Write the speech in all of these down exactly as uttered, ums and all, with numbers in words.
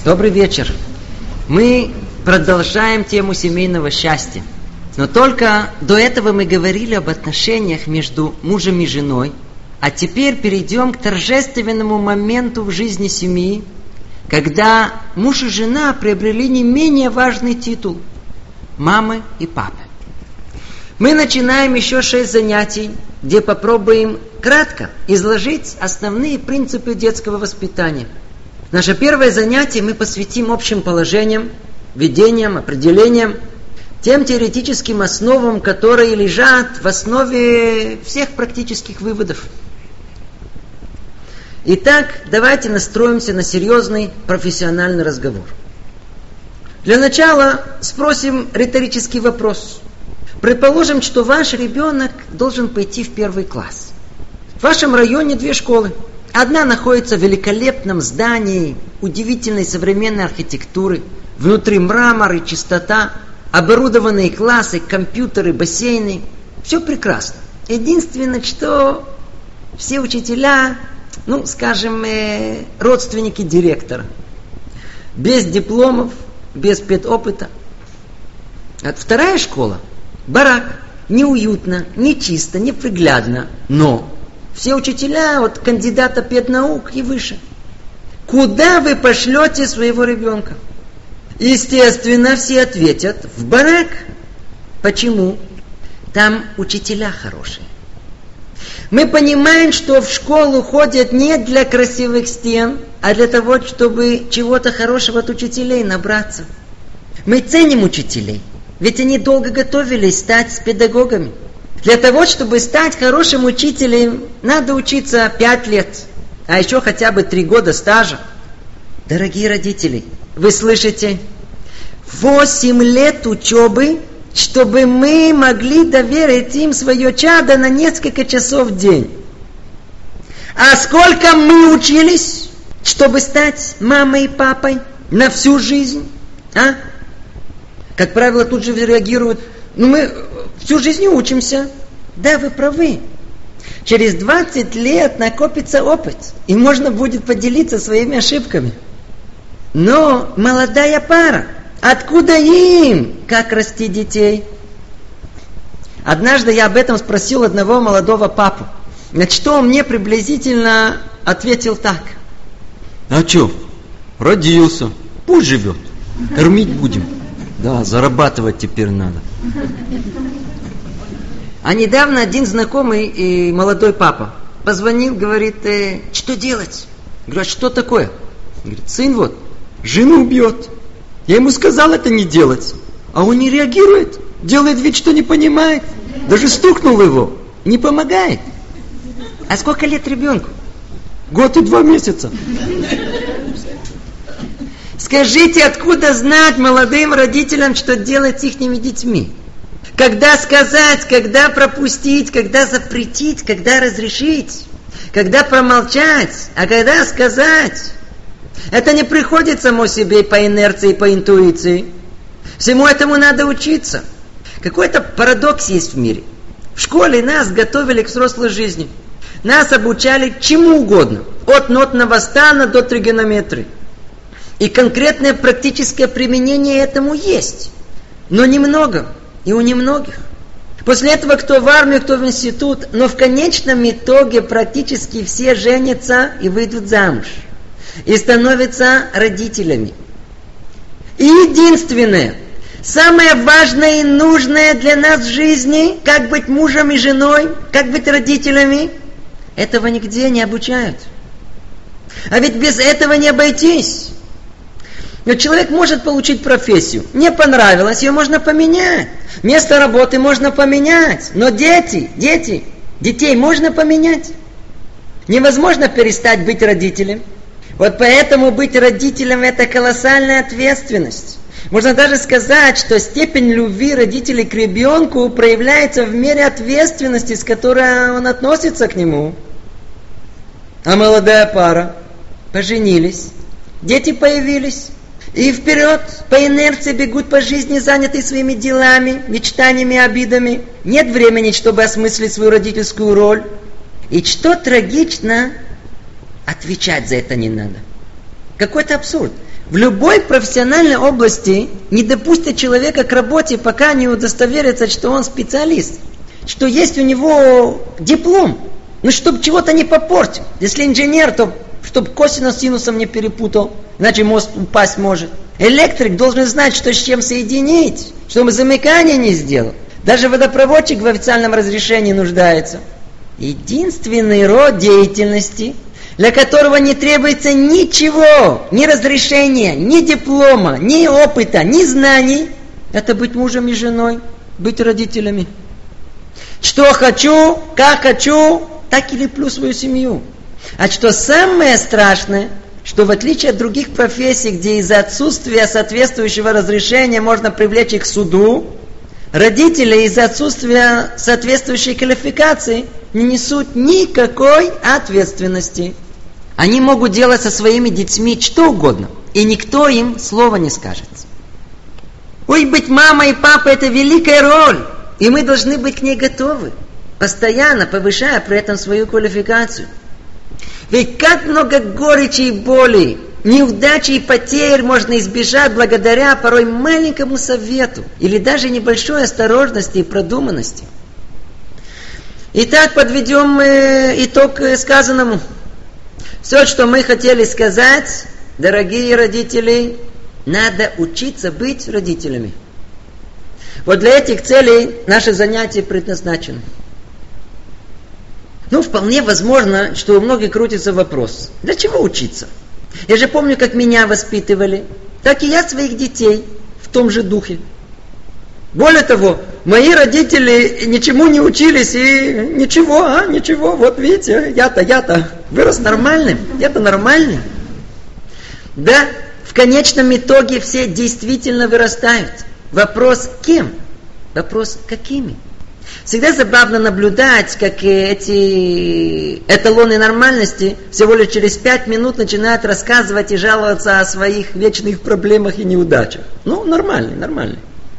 Добрый вечер. Мы продолжаем тему семейного счастья. Но только до этого мы говорили об отношениях между мужем и женой. А теперь перейдем к торжественному моменту в жизни семьи, когда муж и жена приобрели не менее важный титул – мамы и папы. Мы начинаем еще шесть занятий, где попробуем кратко изложить основные принципы детского воспитания. Наше первое занятие мы посвятим общим положениям, введениям, определениям, тем теоретическим основам, которые лежат в основе всех практических выводов. Итак, давайте настроимся на серьезный профессиональный разговор. Для начала спросим риторический вопрос. Предположим, что ваш ребенок должен пойти в первый класс. В вашем районе две школы. Одна находится в великолепном здании, удивительной современной архитектуры, внутри мрамор и чистота, оборудованные классы, компьютеры, бассейны. Все прекрасно. Единственное, что все учителя, ну, скажем, э, родственники директора. Без дипломов, без педопыта. А вторая школа – барак. Неуютно, не чисто, не приглядно, но все учителя от кандидата педнаук и выше. Куда вы пошлете своего ребенка? Естественно, все ответят: в барак. Почему? Там учителя хорошие. Мы понимаем, что в школу ходят не для красивых стен, а для того, чтобы чего-то хорошего от учителей набраться. Мы ценим учителей, ведь они долго готовились стать педагогами. Для того, чтобы стать хорошим учителем, надо учиться пять лет, а еще хотя бы три года стажа. Дорогие родители, вы слышите? Восемь лет учебы, чтобы мы могли доверить им свое чадо на несколько часов в день. А сколько мы учились, чтобы стать мамой и папой на всю жизнь? А? Как правило, тут же реагируют: ну мы всю жизнь учимся. Да, вы правы. Через двадцать лет накопится опыт, и можно будет поделиться своими ошибками. Но молодая пара, откуда им, как расти детей? Однажды я об этом спросил одного молодого папу. На что он мне приблизительно ответил так: а что, родился, пусть живет, кормить будем. Да, зарабатывать теперь надо. А недавно один знакомый и молодой папа позвонил, говорит: э, что делать? Говорит: что такое? Говорит: сын вот жену бьет. Я ему сказал это не делать, а он не реагирует, делает вид, что не понимает. Даже стукнул его, не помогает. А сколько лет ребенку? Год и два месяца. Скажите, откуда знать молодым родителям, что делать с ихними детьми? Когда сказать, когда пропустить, когда запретить, когда разрешить, когда промолчать, а когда сказать? Это не приходит само себе по инерции, по интуиции. Всему этому надо учиться. Какой-то парадокс есть в мире. В школе нас готовили к взрослой жизни. Нас обучали чему угодно. От нотного стана до тригонометрии. И конкретное практическое применение этому есть. Но немного. И у немногих. После этого кто в армию, кто в институт. Но в конечном итоге практически все женятся и выйдут замуж. И становятся родителями. И единственное, самое важное и нужное для нас в жизни, как быть мужем и женой, как быть родителями, этого нигде не обучают. А ведь без этого не обойтись. Но человек может получить профессию. Не понравилось, ее можно поменять. Место работы можно поменять. Но дети, дети, детей можно поменять. Невозможно перестать быть родителем. Вот поэтому быть родителем – это колоссальная ответственность. Можно даже сказать, что степень любви родителей к ребенку проявляется в мере ответственности, с которой он относится к нему. А молодая пара поженились, дети появились. И вперед, по инерции бегут по жизни, занятые своими делами, мечтаниями, обидами. Нет времени, чтобы осмыслить свою родительскую роль. И что трагично, отвечать за это не надо. Какой-то абсурд. В любой профессиональной области не допустят человека к работе, пока не удостоверится, что он специалист, что есть у него диплом, ну, чтобы чего-то не попортил. Если инженер, то чтобы косинус с синусом не перепутал, иначе мост упасть может. Электрик должен знать, что с чем соединить, чтобы замыкание не сделал. Даже водопроводчик в официальном разрешении нуждается. Единственный род деятельности, для которого не требуется ничего, ни разрешения, ни диплома, ни опыта, ни знаний, это быть мужем и женой, быть родителями. Что хочу, как хочу, так и леплю свою семью. А что самое страшное, что в отличие от других профессий, где из-за отсутствия соответствующего разрешения можно привлечь их к суду, родители из-за отсутствия соответствующей квалификации не несут никакой ответственности. Они могут делать со своими детьми что угодно, и никто им слова не скажет. Ой, быть мамой и папой – это великая роль, и мы должны быть к ней готовы, постоянно повышая при этом свою квалификацию. Ведь как много горечи и боли, неудачи и потерь можно избежать благодаря порой маленькому совету или даже небольшой осторожности и продуманности. Итак, подведем итог сказанному. Все, что мы хотели сказать, дорогие родители, надо учиться быть родителями. Вот для этих целей наше занятие предназначено. Ну, вполне возможно, что у многих крутится вопрос: для чего учиться? Я же помню, как меня воспитывали, так и я своих детей в том же духе. Более того, мои родители ничему не учились, и ничего, а, ничего, вот видите, я-то, я-то вырос нормальным, я-то нормальный. Да, в конечном итоге все действительно вырастают. Вопрос кем? Вопрос какими? Всегда забавно наблюдать, как эти эталоны нормальности всего лишь через пять минут начинают рассказывать и жаловаться о своих вечных проблемах и неудачах. Ну, нормальный, нормальный.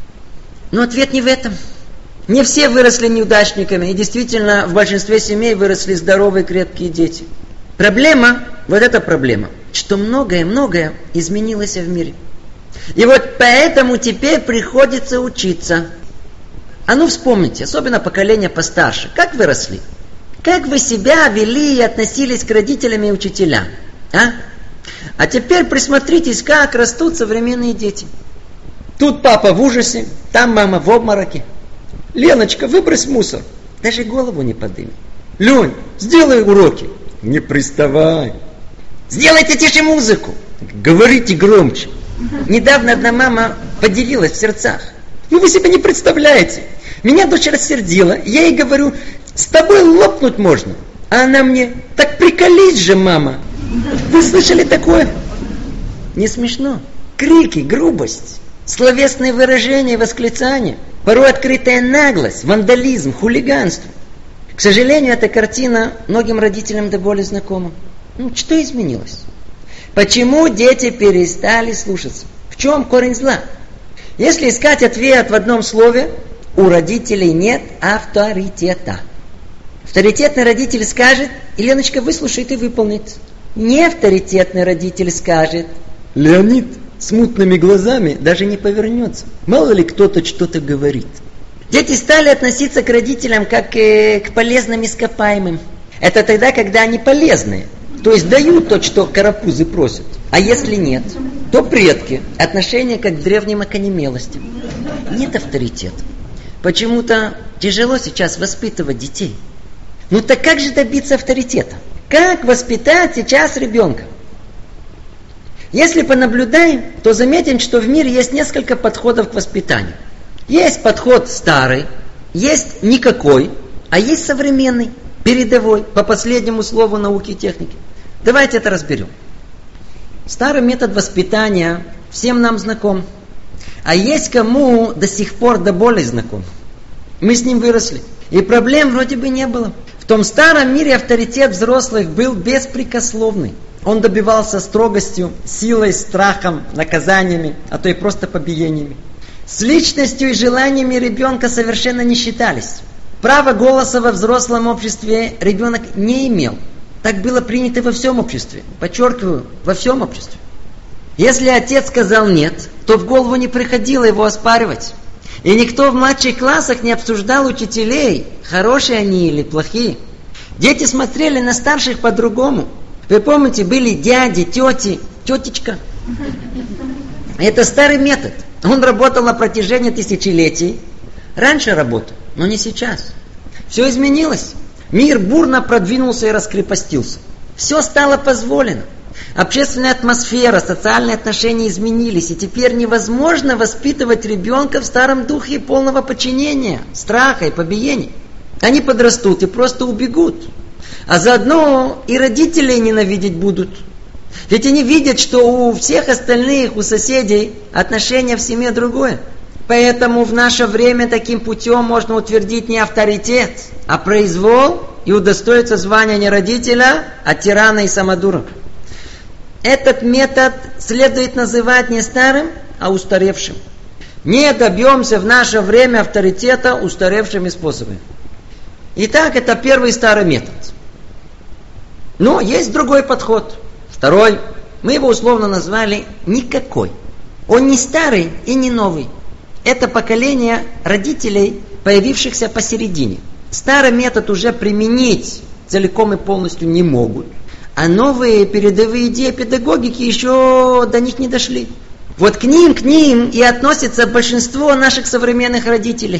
Но ответ не в этом. Не все выросли неудачниками, и действительно в большинстве семей выросли здоровые, крепкие дети. Проблема, вот эта проблема, что многое-многое изменилось в мире. И вот поэтому теперь приходится учиться. А ну вспомните, особенно поколение постарше, как вы росли? Как вы себя вели и относились к родителям и учителям? А? А теперь присмотритесь, как растут современные дети. Тут папа в ужасе, там мама в обмороке. Леночка, выбрось мусор. Даже голову не подымет. Лень, сделай уроки. Не приставай. Сделайте тише музыку. Говорите громче. Недавно одна мама поделилась в сердцах. Ну вы себе не представляете. Меня дочь рассердила. Я ей говорю: с тобой лопнуть можно. А она мне: так приколись же, мама. Вы слышали такое? Не смешно. Крики, грубость, словесные выражения, восклицания, порой открытая наглость, вандализм, хулиганство. К сожалению, эта картина многим родителям до боли знакома. Ну, что изменилось? Почему дети перестали слушаться? В чем корень зла? Если искать ответ в одном слове, у родителей нет авторитета. Авторитетный родитель скажет: Леночка выслушает и выполнит. Неавторитетный родитель скажет: Леонид с мутными глазами даже не повернется. Мало ли кто-то что-то говорит. Дети стали относиться к родителям как э, к полезным ископаемым. Это тогда, когда они полезные. То есть дают то, что карапузы просят. А если нет, то предки. Отношение как к древним окаменелостям. Нет авторитета. Почему-то тяжело сейчас воспитывать детей. Ну так как же добиться авторитета? Как воспитать сейчас ребенка? Если понаблюдаем, то заметим, что в мире есть несколько подходов к воспитанию. Есть подход старый, есть никакой, а есть современный, передовой, по последнему слову науки и техники. Давайте это разберем. Старый метод воспитания всем нам знаком. А есть кому до сих пор до боли знаком. Мы с ним выросли. И проблем вроде бы не было. В том старом мире авторитет взрослых был беспрекословный. Он добивался строгостью, силой, страхом, наказаниями, а то и просто побиениями. С личностью и желаниями ребенка совершенно не считались. Права голоса во взрослом обществе ребенок не имел. Так было принято во всем обществе. Подчеркиваю, во всем обществе. Если отец сказал нет, то в голову не приходило его оспаривать. И никто в младших классах не обсуждал учителей, хорошие они или плохие. Дети смотрели на старших по-другому. Вы помните, были дяди, тети, тетечка. Это старый метод. Он работал на протяжении тысячелетий. Раньше работал, но не сейчас. Все изменилось. Мир бурно продвинулся и раскрепостился. Все стало позволено. Общественная атмосфера, социальные отношения изменились, и теперь невозможно воспитывать ребенка в старом духе полного подчинения, страха и побиения. Они подрастут и просто убегут. А заодно и родителей ненавидеть будут. Ведь они видят, что у всех остальных, у соседей, отношение в семье другое. Поэтому в наше время таким путем можно утвердить не авторитет, а произвол и удостоиться звания не родителя, а тирана и самодура. Этот метод следует называть не старым, а устаревшим. Не добьемся в наше время авторитета устаревшими способами. Итак, это первый старый метод. Но есть другой подход. Второй. Мы его условно назвали «никакой». Он не старый и не новый. Это поколение родителей, появившихся посередине. Старый метод уже применить целиком и полностью не могут. А новые передовые идеи педагогики еще до них не дошли. Вот к ним, к ним и относится большинство наших современных родителей.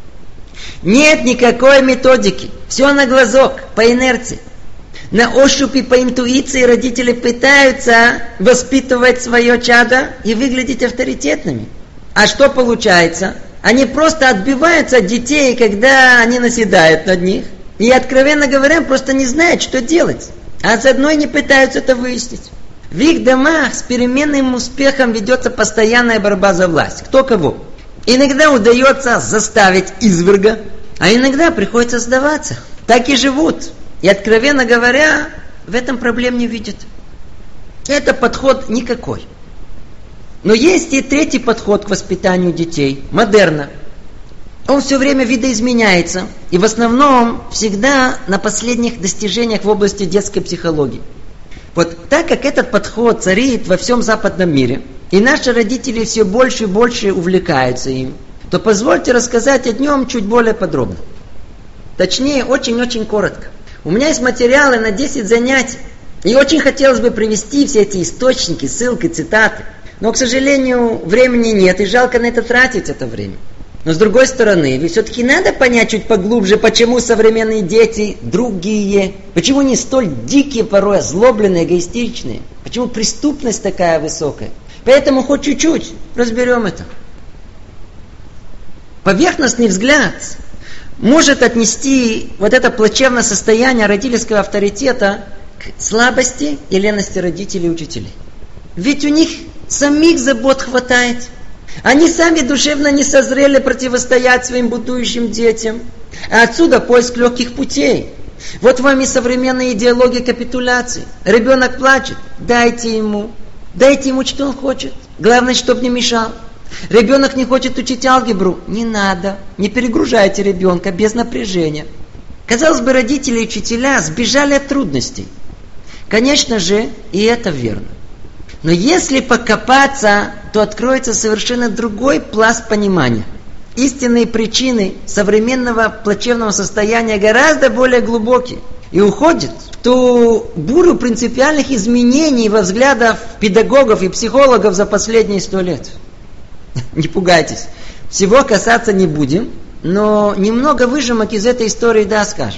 Нет никакой методики. Все на глазок, по инерции. На ощупь и по интуиции родители пытаются воспитывать свое чадо и выглядеть авторитетными. А что получается? Они просто отбиваются от детей, когда они наседают над них. И, откровенно говоря, просто не знают, что делать. А заодно и не пытаются это выяснить. В их домах с переменным успехом ведется постоянная борьба за власть. Кто кого. Иногда удается заставить изверга, а иногда приходится сдаваться. Так и живут. И, откровенно говоря, в этом проблем не видят. Это подход никакой. Но есть и третий подход к воспитанию детей. Модерна. Он все время видоизменяется. И в основном всегда на последних достижениях в области детской психологии. Вот так как этот подход царит во всем западном мире, и наши родители все больше и больше увлекаются им, то позвольте рассказать о нем чуть более подробно. Точнее, очень-очень коротко. У меня есть материалы на десять занятий. И очень хотелось бы привести все эти источники, ссылки, цитаты. Но, к сожалению, времени нет, и жалко на это тратить это время. Но с другой стороны, ведь все-таки надо понять чуть поглубже, почему современные дети другие. Почему они столь дикие порой, озлобленные, эгоистичные. Почему преступность такая высокая. Поэтому хоть чуть-чуть разберем это. Поверхностный взгляд может отнести вот это плачевное состояние родительского авторитета к слабости и лености родителей и учителей. Ведь у них самих забот хватает. Они сами душевно не созрели противостоять своим будущим детям. А отсюда поиск легких путей. Вот вам и современная идеология капитуляции. Ребенок плачет, дайте ему. Дайте ему, что он хочет. Главное, чтобы не мешал. Ребенок не хочет учить алгебру. Не надо. Не перегружайте ребенка без напряжения. Казалось бы, родители и учителя сбежали от трудностей. Конечно же, и это верно. Но если покопаться, то откроется совершенно другой пласт понимания. Истинные причины современного плачевного состояния гораздо более глубокие. И уходят в ту бурю принципиальных изменений во взглядах педагогов и психологов за последние сто лет. Не пугайтесь. Всего касаться не будем, но немного выжимок из этой истории да скажем.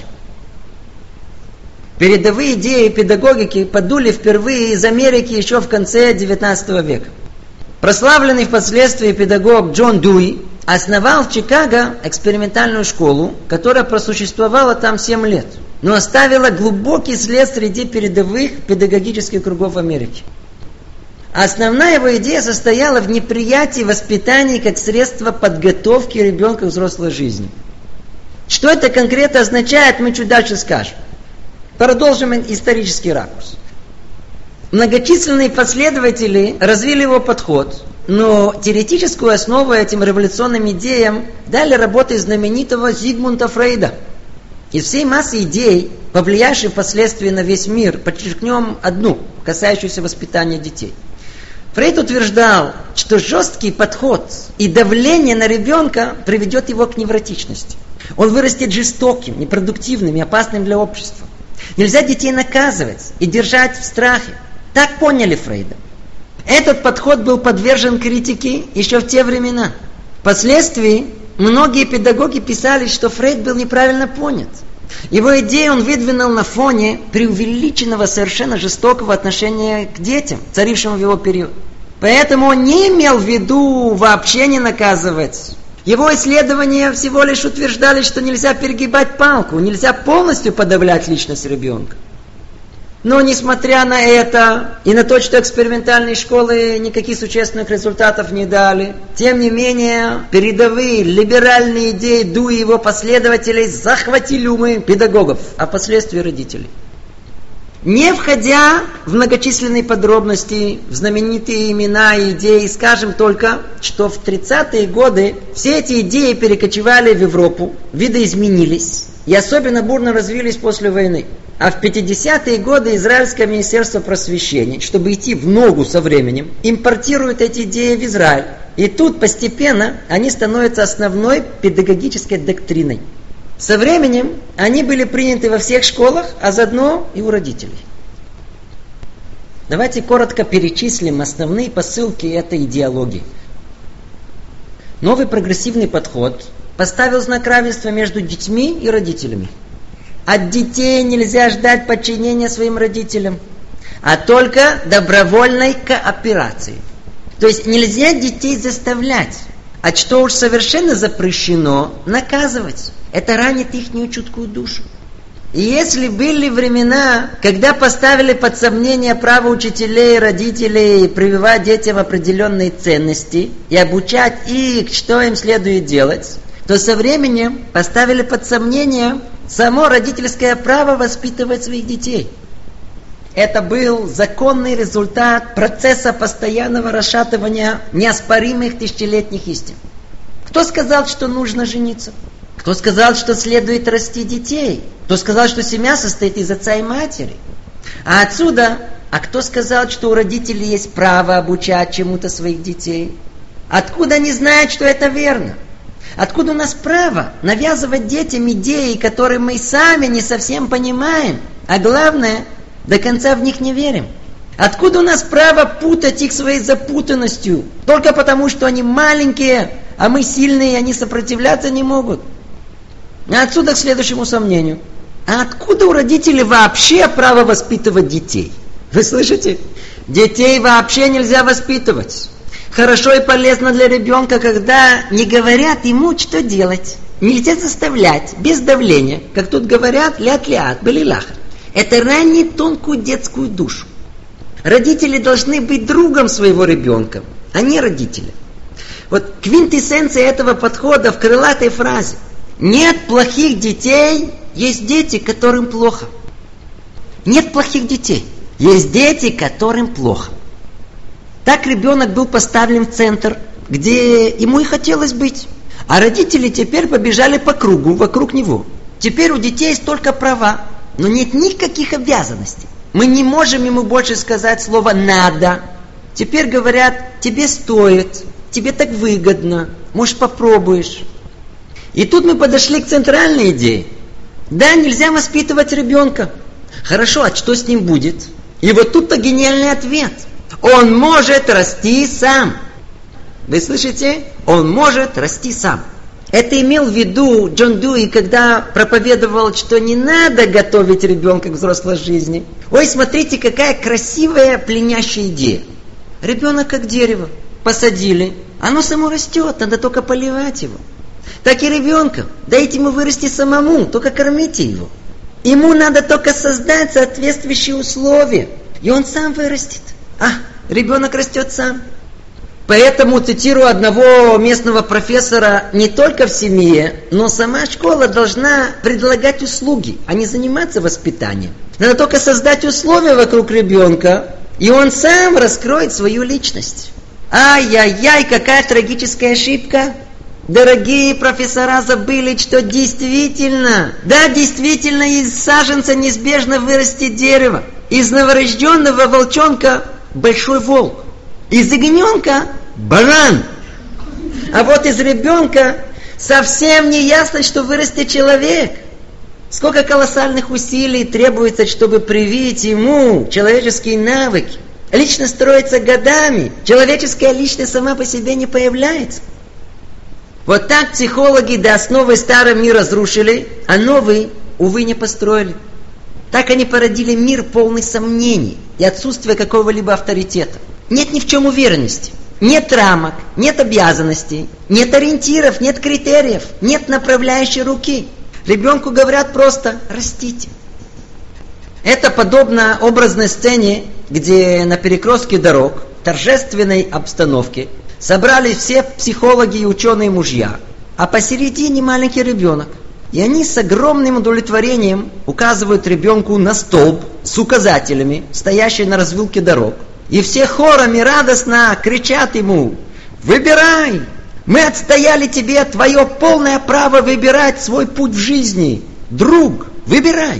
Передовые идеи педагогики подули впервые из Америки еще в конце девятнадцатого века. Прославленный впоследствии педагог Джон Дуи основал в Чикаго экспериментальную школу, которая просуществовала там семь лет, но оставила глубокий след среди передовых педагогических кругов Америки. Основная его идея состояла в неприятии воспитания как средства подготовки ребенка к взрослой жизни. Что это конкретно означает, мы чуть дальше скажем. Продолжим исторический ракурс. Многочисленные последователи развили его подход, но теоретическую основу этим революционным идеям дали работы знаменитого Зигмунда Фрейда. Из всей массы идей, повлиявших впоследствии на весь мир, подчеркнем одну, касающуюся воспитания детей. Фрейд утверждал, что жесткий подход и давление на ребенка приведет его к невротичности. Он вырастет жестоким, непродуктивным и опасным для общества. Нельзя детей наказывать и держать в страхе. Так поняли Фрейда. Этот подход был подвержен критике еще в те времена. Впоследствии многие педагоги писали, что Фрейд был неправильно понят. Его идеи он выдвинул на фоне преувеличенного, совершенно жестокого отношения к детям, царившему в его период. Поэтому он не имел в виду вообще не наказывать. Его исследования всего лишь утверждали, что нельзя перегибать палку, нельзя полностью подавлять личность ребенка. Но несмотря на это и на то, что экспериментальные школы никаких существенных результатов не дали, тем не менее передовые либеральные идеи Ду и его последователей захватили умы педагогов, а впоследствии родителей. Не входя в многочисленные подробности, в знаменитые имена и идеи, скажем только, что в тридцатые годы все эти идеи перекочевали в Европу, видоизменились и особенно бурно развились после войны. А в пятидесятые годы Израильское министерство просвещения, чтобы идти в ногу со временем, импортирует эти идеи в Израиль. И тут постепенно они становятся основной педагогической доктриной. Со временем они были приняты во всех школах, а заодно и у родителей. Давайте коротко перечислим основные посылки этой идеологии. Новый прогрессивный подход поставил знак равенства между детьми и родителями. От детей нельзя ждать подчинения своим родителям, а только добровольной кооперации. То есть нельзя детей заставлять, а что уж совершенно запрещено, наказывать. Это ранит ихнюю чуткую душу. И если были времена, когда поставили под сомнение право учителей и родителей прививать детям определенные ценности и обучать их, что им следует делать, то со временем поставили под сомнение само родительское право воспитывать своих детей. Это был законный результат процесса постоянного расшатывания неоспоримых тысячелетних истин. Кто сказал, что нужно жениться? Кто сказал, что следует расти детей? Кто сказал, что семья состоит из отца и матери? А отсюда, а кто сказал, что у родителей есть право обучать чему-то своих детей? Откуда они знают, что это верно? Откуда у нас право навязывать детям идеи, которые мы сами не совсем понимаем, а главное, до конца в них не верим? Откуда у нас право путать их своей запутанностью, только потому, что они маленькие, а мы сильные, и они сопротивляться не могут? А отсюда к следующему сомнению. А откуда у родителей вообще право воспитывать детей? Вы слышите? Детей вообще нельзя воспитывать. Хорошо и полезно для ребенка, когда не говорят ему, что делать. Нельзя заставлять, без давления. Как тут говорят, лят-лят, балилах. Это ранит тонкую детскую душу. Родители должны быть другом своего ребенка, а не родители. Вот квинтэссенция этого подхода в крылатой фразе. Нет плохих детей, есть дети, которым плохо. Нет плохих детей, есть дети, которым плохо. Так ребенок был поставлен в центр, где ему и хотелось быть. А родители теперь побежали по кругу, вокруг него. Теперь у детей есть только права, но нет никаких обязанностей. Мы не можем ему больше сказать слово «надо». Теперь говорят «тебе стоит», «тебе так выгодно», «может попробуешь». И тут мы подошли к центральной идее. Да, нельзя воспитывать ребенка. Хорошо, а что с ним будет? И вот тут-то гениальный ответ. Он может расти сам. Вы слышите? Он может расти сам. Это имел в виду Джон Дуи, когда проповедовал, что не надо готовить ребенка к взрослой жизни. Ой, смотрите, какая красивая, пленящая идея. Ребенок как дерево. Посадили. Оно само растет, надо только поливать его. Так и ребенка. Дайте ему вырасти самому, только кормите его. Ему надо только создать соответствующие условия. И он сам вырастет. А, ребенок растет сам. Поэтому, цитирую одного местного профессора, не только в семье, но сама школа должна предлагать услуги, а не заниматься воспитанием. Надо только создать условия вокруг ребенка, и он сам раскроет свою личность. Ай-яй-яй, какая трагическая ошибка. Дорогие профессора забыли, что действительно, да, действительно, из саженца неизбежно вырастет дерево. Из новорожденного волчонка большой волк. Из ягненка баран. А вот из ребенка совсем не ясно, что вырастет человек. Сколько колоссальных усилий требуется, чтобы привить ему человеческие навыки. Личность строится годами. Человеческая личность сама по себе не появляется. Вот так психологи до основы старый мир разрушили, а новый, увы, не построили. Так они породили мир полный сомнений и отсутствия какого-либо авторитета. Нет ни в чем уверенности. Нет рамок, нет обязанностей, нет ориентиров, нет критериев, нет направляющей руки. Ребенку говорят просто «растите». Это подобно образной сцене, где на перекрестке дорог, в торжественной обстановке, собрались все психологи и ученые мужья, а посередине маленький ребенок. И они с огромным удовлетворением указывают ребенку на столб с указателями, стоящий на развилке дорог. И все хорами радостно кричат ему: «Выбирай! Мы отстояли тебе твое полное право выбирать свой путь в жизни! Друг, выбирай!»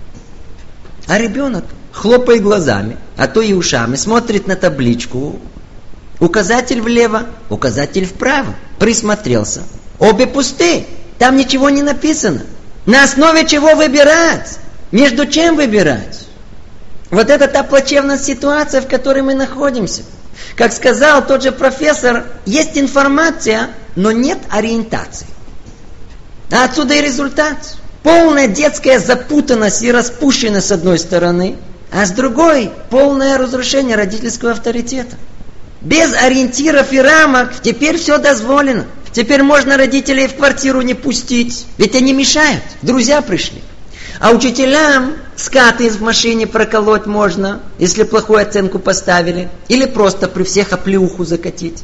А ребенок хлопает глазами, а то и ушами, смотрит на табличку. Указатель влево, указатель вправо. Присмотрелся. Обе пусты, там ничего не написано. На основе чего выбирать? Между чем выбирать? Вот это та плачевная ситуация, в которой мы находимся. Как сказал тот же профессор, есть информация, но нет ориентации. А отсюда и результат. Полная детская запутанность и распущенность с одной стороны, а с другой полное разрушение родительского авторитета. Без ориентиров и рамок теперь все дозволено. Теперь можно родителей в квартиру не пустить, ведь они мешают, друзья пришли. А учителям скаты в машине проколоть можно, если плохую оценку поставили, или просто при всех оплеуху закатить.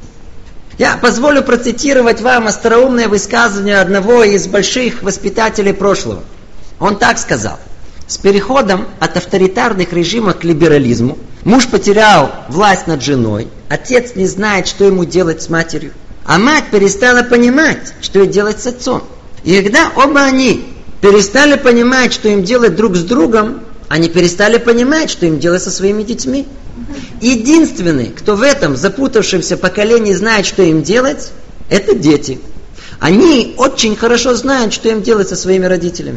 Я позволю процитировать вам остроумное высказывание одного из больших воспитателей прошлого. Он так сказал: с переходом от авторитарных режимов к либерализму муж потерял власть над женой, отец не знает, что ему делать с матерью, а мать перестала понимать, что ей делать с отцом. И когда оба они перестали понимать, что им делать друг с другом, они перестали понимать, что им делать со своими детьми. Единственный, кто в этом запутавшемся поколении знает, что им делать, это дети. Они очень хорошо знают, что им делать со своими родителями.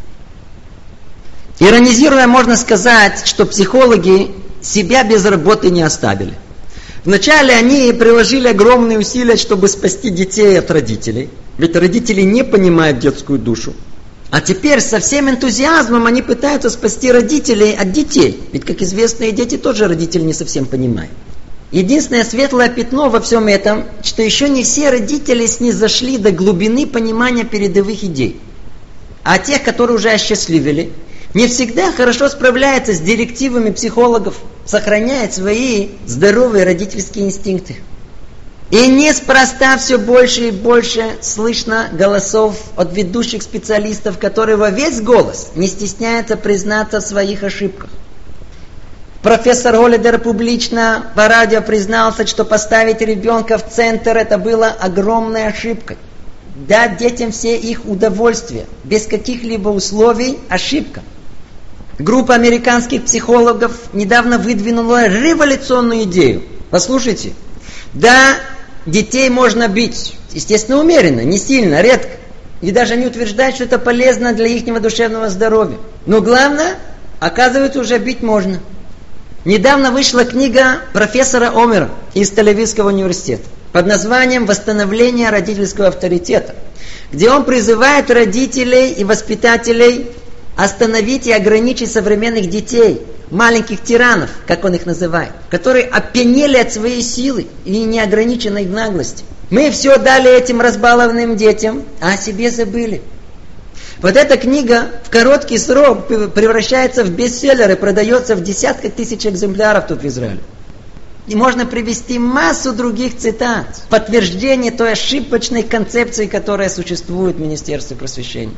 Иронизируя, можно сказать, что психологи себя без работы не оставили. Вначале они приложили огромные усилия, чтобы спасти детей от родителей. Ведь родители не понимают детскую душу. А теперь со всем энтузиазмом они пытаются спасти родителей от детей. Ведь, как известно, и дети тоже родители не совсем понимают. Единственное светлое пятно во всем этом, что еще не все родители снизошли до глубины понимания передовых идей. А тех, которые уже осчастливили, не всегда хорошо справляются с директивами психологов, сохраняя свои здоровые родительские инстинкты. И неспроста все больше и больше слышно голосов от ведущих специалистов, которые во весь голос не стесняются признаться в своих ошибках. Профессор Голлидер публично по радио признался, что поставить ребенка в центр — это было огромной ошибкой. Дать детям все их удовольствия, без каких-либо условий — ошибка. Группа американских психологов недавно выдвинула революционную идею. Послушайте. Да, детей можно бить, естественно, умеренно, не сильно, редко. И даже они утверждают, что это полезно для их душевного здоровья. Но главное, оказывается, уже бить можно. Недавно вышла книга профессора Омера из Тель-Авивского университета под названием «Восстановление родительского авторитета», где он призывает родителей и воспитателей остановить и ограничить современных детей, маленьких тиранов, как он их называет, которые опьянели от своей силы и неограниченной наглости. Мы все дали этим разбалованным детям, а о себе забыли. Вот эта книга в короткий срок превращается в бестселлер и продается в десятках тысяч экземпляров тут в Израиле. И можно привести массу других цитат, подтверждение той ошибочной концепции, которая существует в Министерстве просвещения.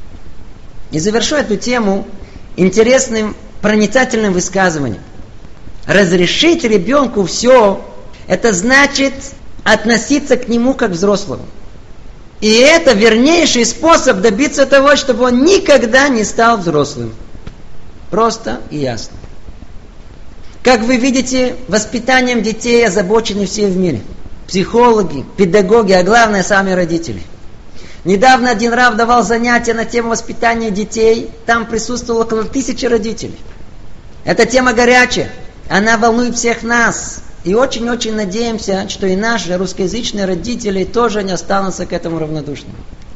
И завершу эту тему интересным проницательным высказыванием. Разрешить ребенку все, это значит относиться к нему как к взрослому. И это вернейший способ добиться того, чтобы он никогда не стал взрослым. Просто и ясно. Как вы видите, воспитанием детей озабочены все в мире. Психологи, педагоги, а главное, сами родители. Недавно один рав давал занятия на тему воспитания детей. Там присутствовало около тысячи родителей. Эта тема горячая. Она волнует всех нас. И очень-очень надеемся, что и наши русскоязычные родители тоже не останутся к этому равнодушными.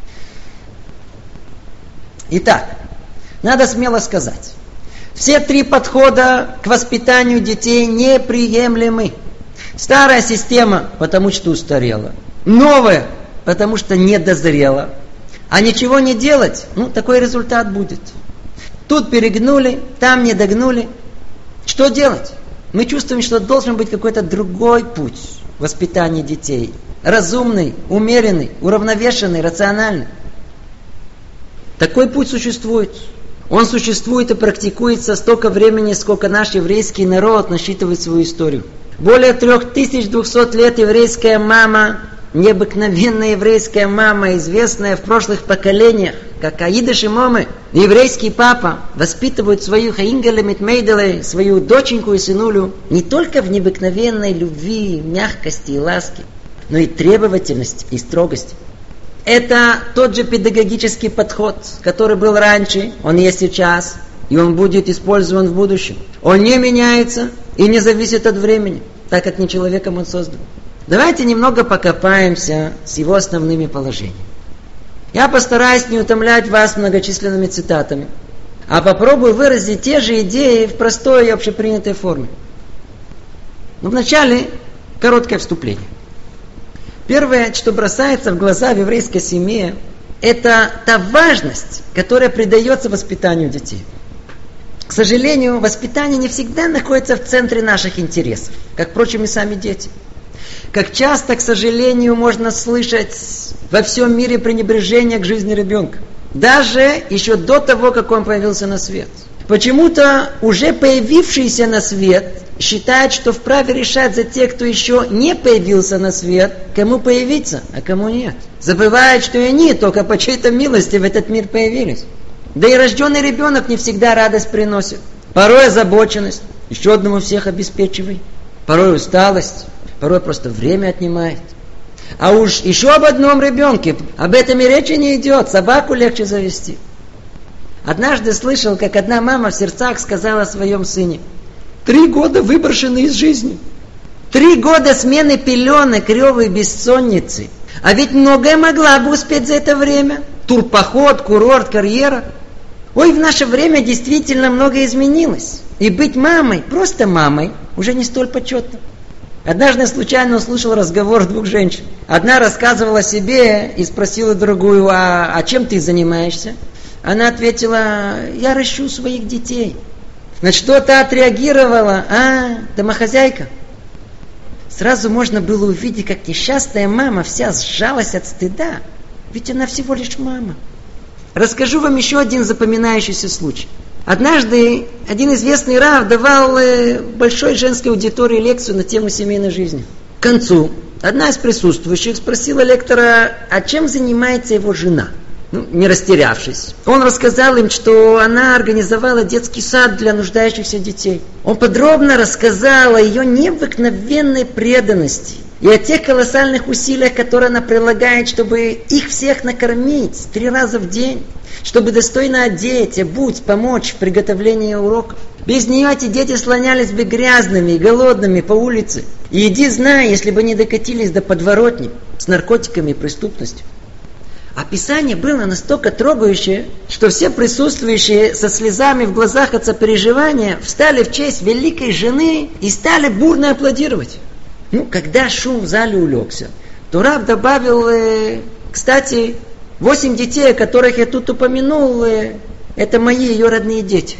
Итак, надо смело сказать. Все три подхода к воспитанию детей неприемлемы. Старая система, потому что устарела. Новая, потому что не дозрела. А ничего не делать, ну, такой результат будет. Тут перегнули, там не догнули. Что делать? Мы чувствуем, что должен быть какой-то другой путь воспитания детей. Разумный, умеренный, уравновешенный, рациональный. Такой путь существует. Он существует и практикуется столько времени, сколько наш еврейский народ насчитывает свою историю. Более трех тысяч двухсот лет еврейская мама, необыкновенная еврейская мама, известная в прошлых поколениях, как Аида Шимомы, еврейский папа, воспитывают свою Хаингеле Митмейделе, свою доченьку и сынулю, не только в необыкновенной любви, мягкости и ласке, но и требовательности и строгости. Это тот же педагогический подход, который был раньше, он есть сейчас, и он будет использован в будущем. Он не меняется и не зависит от времени, так как не человеком он создан. Давайте немного покопаемся с его основными положениями. Я постараюсь не утомлять вас многочисленными цитатами, а попробую выразить те же идеи в простой и общепринятой форме. Но вначале короткое вступление. Первое, что бросается в глаза в еврейской семье, это та важность, которая придается воспитанию детей. К сожалению, воспитание не всегда находится в центре наших интересов, как, впрочем, и сами дети. Как часто, к сожалению, можно слышать во всем мире пренебрежение к жизни ребенка. Даже еще до того, как он появился на свет. Почему-то уже появившийся на свет считает, что вправе решать за тех, кто еще не появился на свет, кому появиться, а кому нет. Забывает, что и они только по чьей-то милости в этот мир появились. Да и рожденный ребенок не всегда радость приносит. Порой озабоченность, еще одному всех обеспечивай. Порой усталость, порой просто время отнимает. А уж еще об одном ребенке, об этом и речи не идет, собаку легче завести. Однажды слышал, как одна мама в сердцах сказала о своем сыне: «Три года выброшены из жизни. Три года смены пеленок, ревы и бессонницы. А ведь многое могла бы успеть за это время. Турпоход, курорт, карьера. Ой, в наше время действительно многое изменилось. И быть мамой, просто мамой, уже не столь почетно». Однажды случайно услышал разговор двух женщин. Одна рассказывала о себе и спросила другую: а, а чем ты занимаешься? Она ответила: я ращу своих детей. На что та отреагировала: а, домохозяйка. Сразу можно было увидеть, как несчастная мама вся сжалась от стыда. Ведь она всего лишь мама. Расскажу вам еще один запоминающийся случай. Однажды один известный рав давал большой женской аудитории лекцию на тему семейной жизни. К концу одна из присутствующих спросила лектора, а чем занимается его жена. Ну, не растерявшись, он рассказал им, что она организовала детский сад для нуждающихся детей. Он подробно рассказал о ее необыкновенной преданности и о тех колоссальных усилиях, которые она прилагает, чтобы их всех накормить три раза в день, чтобы достойно одеть, обуть, помочь в приготовлении уроков. Без нее эти дети слонялись бы грязными и голодными по улице. И иди знай, если бы не докатились до подворотни с наркотиками и преступностью. Описание было настолько трогающее, что все присутствующие со слезами в глазах от сопереживания встали в честь великой жены и стали бурно аплодировать. Ну, когда шум в зале улегся, то рав добавил: э, кстати, восемь детей, о которых я тут упомянул, э, это мои ее родные дети.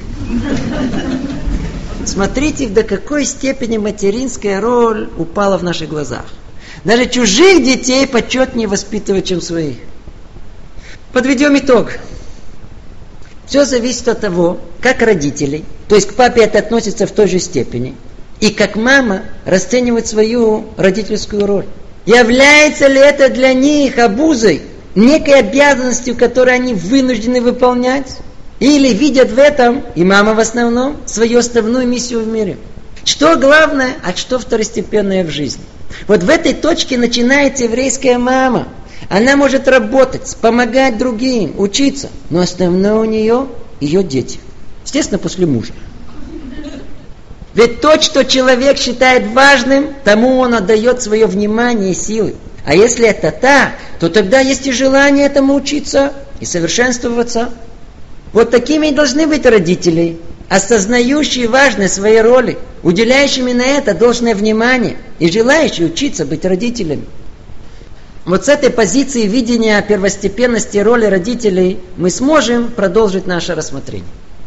Смотрите, до какой степени материнская роль упала в наших глазах. Даже чужих детей почетнее воспитывать, чем своих. Подведем итог. Все зависит от того, как родители, то есть к папе это относится в той же степени, и как мама расценивает свою родительскую роль. Является ли это для них обузой, некой обязанностью, которую они вынуждены выполнять, или видят в этом, и мама в основном, свою основную миссию в мире. Что главное, а что второстепенное в жизни. Вот в этой точке начинается еврейская мама. Она может работать, помогать другим, учиться. Но основное у нее ее дети. Естественно, после мужа. Ведь то, что человек считает важным, тому он отдает свое внимание и силы. А если это так, то тогда есть и желание этому учиться и совершенствоваться. Вот такими и должны быть родители, осознающие важность своей роли, уделяющими на это должное внимание и желающие учиться быть родителями. Вот с этой позиции видения первостепенности роли родителей мы сможем продолжить наше рассмотрение.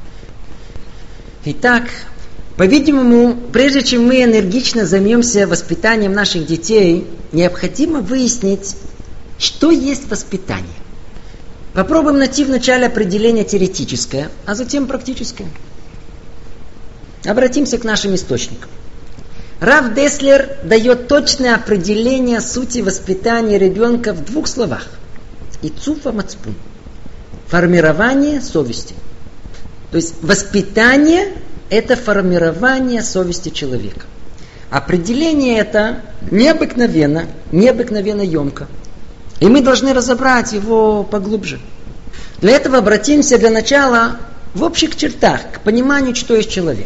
Итак, по-видимому, прежде чем мы энергично займемся воспитанием наших детей, необходимо выяснить, что есть воспитание. Попробуем найти вначале определение теоретическое, а затем практическое. Обратимся к нашим источникам. Рав Деслер дает точное определение сути воспитания ребенка в двух словах. Ицуфа мацпун. Формирование совести. То есть воспитание – это формирование совести человека. Определение это необыкновенно, необыкновенно емко. И мы должны разобрать его поглубже. Для этого обратимся для начала в общих чертах к пониманию, что есть человек.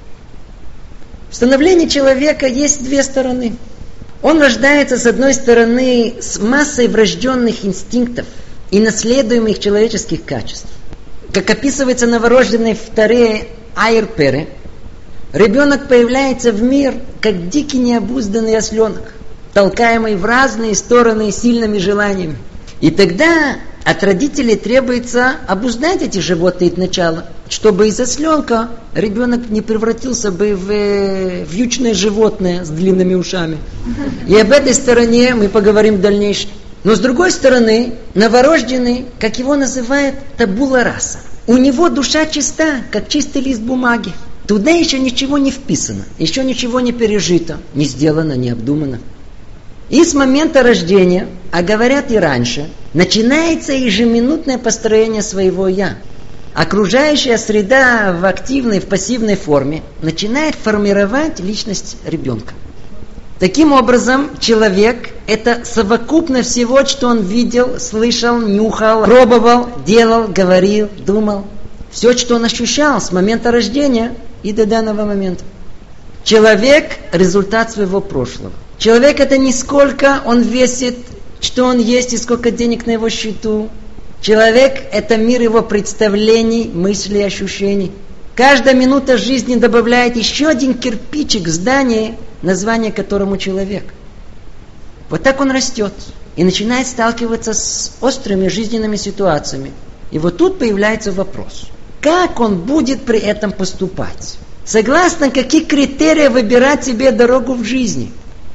В становлении человека есть две стороны. Он рождается, с одной стороны, с массой врожденных инстинктов и наследуемых человеческих качеств. Как описывается новорожденный в Торе Айр Пере, ребенок появляется в мир, как дикий необузданный осленок, толкаемый в разные стороны сильными желаниями. И тогда от родителей требуется обуздать эти животные начала, чтобы из осленка ребенок не превратился бы в вьючное животное с длинными ушами. И об этой стороне мы поговорим в дальнейшем. Но с другой стороны, новорожденный, как его называют, табула раса. У него душа чиста, как чистый лист бумаги. Туда еще ничего не вписано, еще ничего не пережито, не сделано, не обдумано. И с момента рождения, а говорят и раньше, начинается ежеминутное построение своего «я». Окружающая среда в активной, в пассивной форме начинает формировать личность ребенка. Таким образом, человек – это совокупность всего, что он видел, слышал, нюхал, пробовал, делал, говорил, думал. Все, что он ощущал с момента рождения и до данного момента. Человек – результат своего прошлого. Человек – это не сколько он весит, что он есть и сколько денег на его счету. Человек – это мир его представлений, мыслей, ощущений. Каждая минута жизни добавляет еще один кирпичик в здании, название которому человек. Вот так он растет и начинает сталкиваться с острыми жизненными ситуациями. И вот тут появляется вопрос. Как он будет при этом поступать? Согласно каких критериев выбирать себе дорогу в жизни?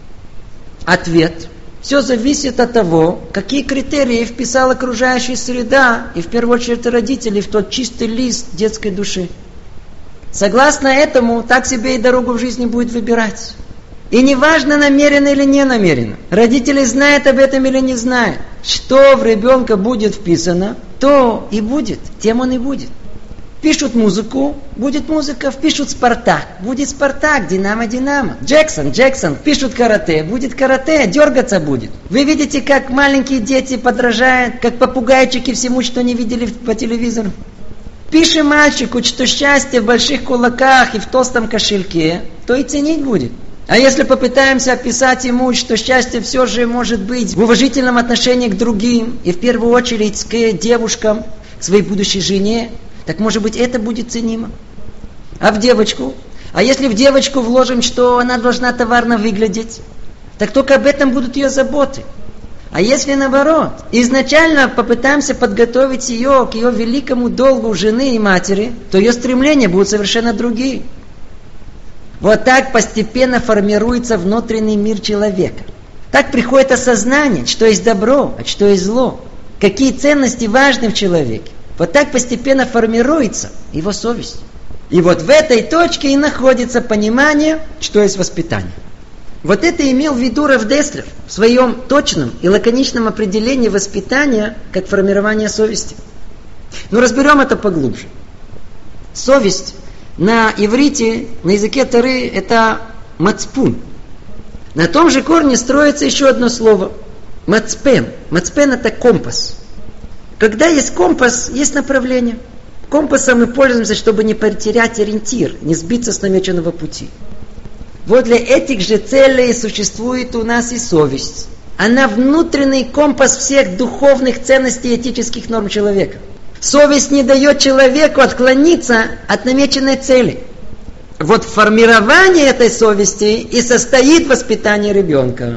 Ответ. Все зависит от того, какие критерии вписала окружающая среда и в первую очередь родители в тот чистый лист детской души. Согласно этому, так себе и дорогу в жизни будет выбирать. И неважно, намеренно или не намеренно. Родители знают об этом или не знают. Что в ребенка будет вписано, то и будет, тем он и будет. Пишут музыку, будет музыка. Впишут Спартак, будет Спартак, Динамо, Динамо. Джексон, Джексон. Пишут карате, будет карате, дергаться будет. Вы видите, как маленькие дети подражают, как попугайчики всему, что не видели по телевизору. Пишем мальчику, что счастье в больших кулаках и в толстом кошельке, то и ценить будет. А если попытаемся описать ему, что счастье все же может быть в уважительном отношении к другим, и в первую очередь к девушкам, к своей будущей жене, так может быть это будет ценимо. А в девочку? А если в девочку вложим, что она должна товарно выглядеть, так только об этом будут ее заботы. А если наоборот, изначально попытаемся подготовить ее к ее великому долгу жены и матери, то ее стремления будут совершенно другие. Вот так постепенно формируется внутренний мир человека. Так приходит осознание, что есть добро, а что есть зло. Какие ценности важны в человеке. Вот так постепенно формируется его совесть. И вот в этой точке и находится понимание, что есть воспитание. Вот это имел в виду Рав Деслер в своем точном и лаконичном определении воспитания как формирование совести. Но разберем это поглубже. Совесть На иврите, на языке Торы, это мацпун. На том же корне строится еще одно слово. Мацпен. Мацпен это компас. Когда есть компас, есть направление. Компасом мы пользуемся, чтобы не потерять ориентир, не сбиться с намеченного пути. Вот для этих же целей существует у нас и совесть. Она внутренний компас всех духовных ценностей и этических норм человека. Совесть не дает человеку отклониться от намеченной цели. Вот формирование этой совести и состоит воспитание ребенка.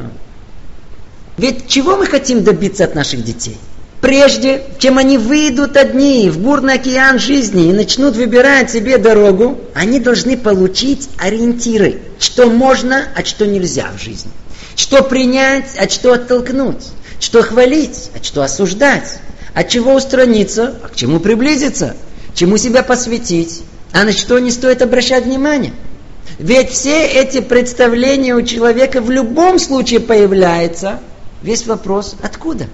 Ведь чего мы хотим добиться от наших детей? Прежде чем они выйдут одни в бурный океан жизни и начнут выбирать себе дорогу, они должны получить ориентиры, что можно, а что нельзя в жизни. Что принять, а что оттолкнуть. Что хвалить, а что осуждать. От чего устраниться, а к чему приблизиться. Чему себя посвятить, а на что не стоит обращать внимание. Ведь все эти представления у человека в любом случае появляются. Весь вопрос, откуда?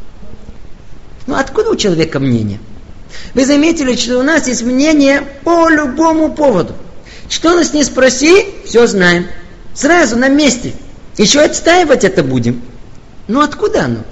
Ну, откуда у человека мнение? Вы заметили, что у нас есть мнение по любому поводу. Что нас не спроси, все знаем. Сразу на месте. Еще отстаивать это будем. Ну, откуда оно?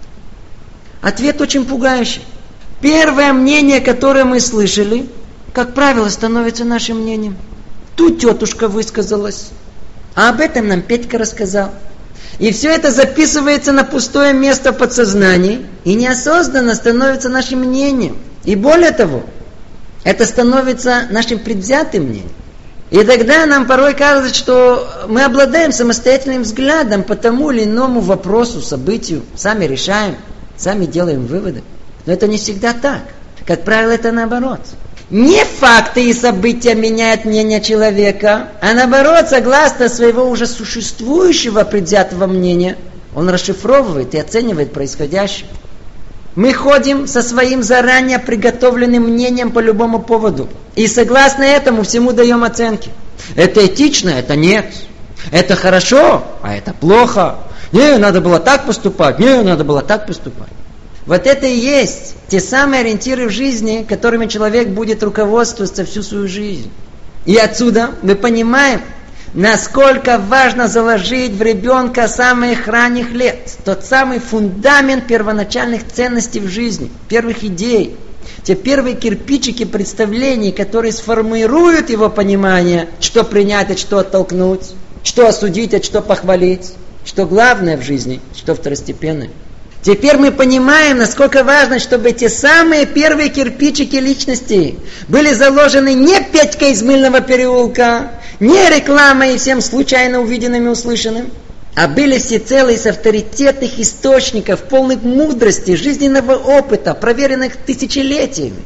Ответ очень пугающий. Первое мнение, которое мы слышали, как правило, становится нашим мнением. Тут тетушка высказалась. А об этом нам Петька рассказал. И все это записывается на пустое место в подсознании и неосознанно становится нашим мнением. И более того, это становится нашим предвзятым мнением. И тогда нам порой кажется, что мы обладаем самостоятельным взглядом по тому или иному вопросу, событию, сами решаем, сами делаем выводы. Но это не всегда так. Как правило, это наоборот. Не факты и события меняют мнение человека, а наоборот, согласно своего уже существующего предвзятого мнения, он расшифровывает и оценивает происходящее. Мы ходим со своим заранее приготовленным мнением по любому поводу. И согласно этому всему даем оценки. Это этично, это нет. Это хорошо, а это плохо. Не, надо было так поступать, не, надо было так поступать. Вот это и есть те самые ориентиры в жизни, которыми человек будет руководствоваться всю свою жизнь. И отсюда мы понимаем, насколько важно заложить в ребенка с самых ранних лет тот самый фундамент первоначальных ценностей в жизни, первых идей, те первые кирпичики представлений, которые сформируют его понимание, что принять, а что оттолкнуть, что осудить, а что похвалить, что главное в жизни, что второстепенное. Теперь мы понимаем, насколько важно, чтобы те самые первые кирпичики личности были заложены не Петькой из Мыльного переулка, не рекламой и всем случайно увиденным и услышанным, а были всецело из авторитетных источников, полных мудрости, жизненного опыта, проверенных тысячелетиями.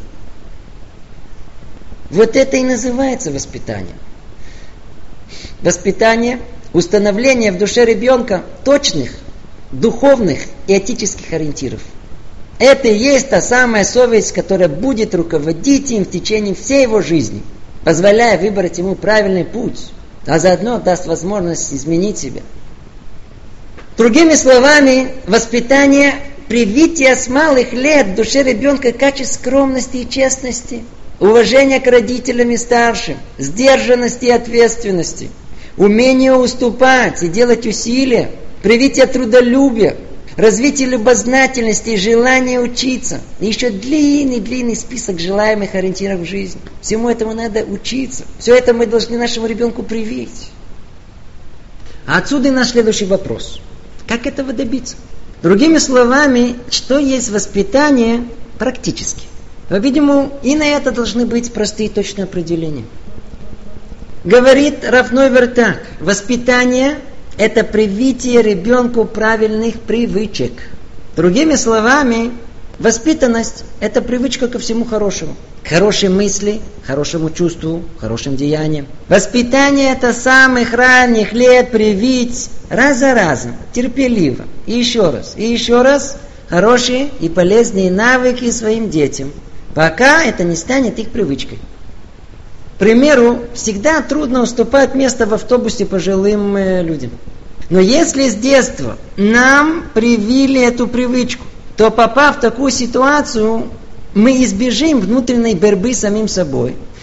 Вот это и называется воспитание. Воспитание, установление в душе ребенка точных, духовных и этических ориентиров. Это и есть та самая совесть, которая будет руководить им в течение всей его жизни, позволяя выбрать ему правильный путь, а заодно даст возможность изменить себя. Другими словами, воспитание – привитие с малых лет в душе ребенка качеств скромности и честности, уважения к родителям и старшим, сдержанности и ответственности, умение уступать и делать усилия, привитие трудолюбия, развитие любознательности и желание учиться. И еще длинный-длинный список желаемых ориентиров в жизни. Всему этому надо учиться. Все это мы должны нашему ребенку привить. А отсюда и наш следующий вопрос. Как этого добиться? Другими словами, что есть воспитание практически? По-видимому, и на это должны быть простые и точные определения. Говорит Рав Нойвер так: воспитание – это привитие ребенку правильных привычек. Другими словами, воспитанность – это привычка ко всему хорошему. К хорошей мысли, хорошему чувству, хорошим деяниям. Воспитание – это с самых ранних лет привить раз за разом, терпеливо, и еще раз, и еще раз хорошие и полезные навыки своим детям, пока это не станет их привычкой. К примеру, всегда трудно уступать место в автобусе пожилым э, людям. Но если с детства нам привили эту привычку, то, попав в такую ситуацию, мы избежим внутренней борьбы с самим собой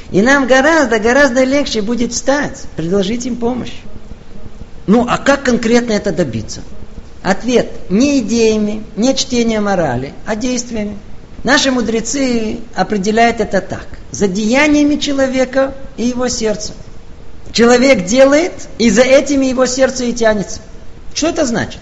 И нам гораздо, гораздо легче будет встать, предложить им помощь. Ну, а как конкретно это добиться? Ответ: не идеями, не чтением морали, а действиями. Наши мудрецы определяют это так: за деяниями человека и его сердца. Человек делает, и за этими его сердце и тянется. Что это значит?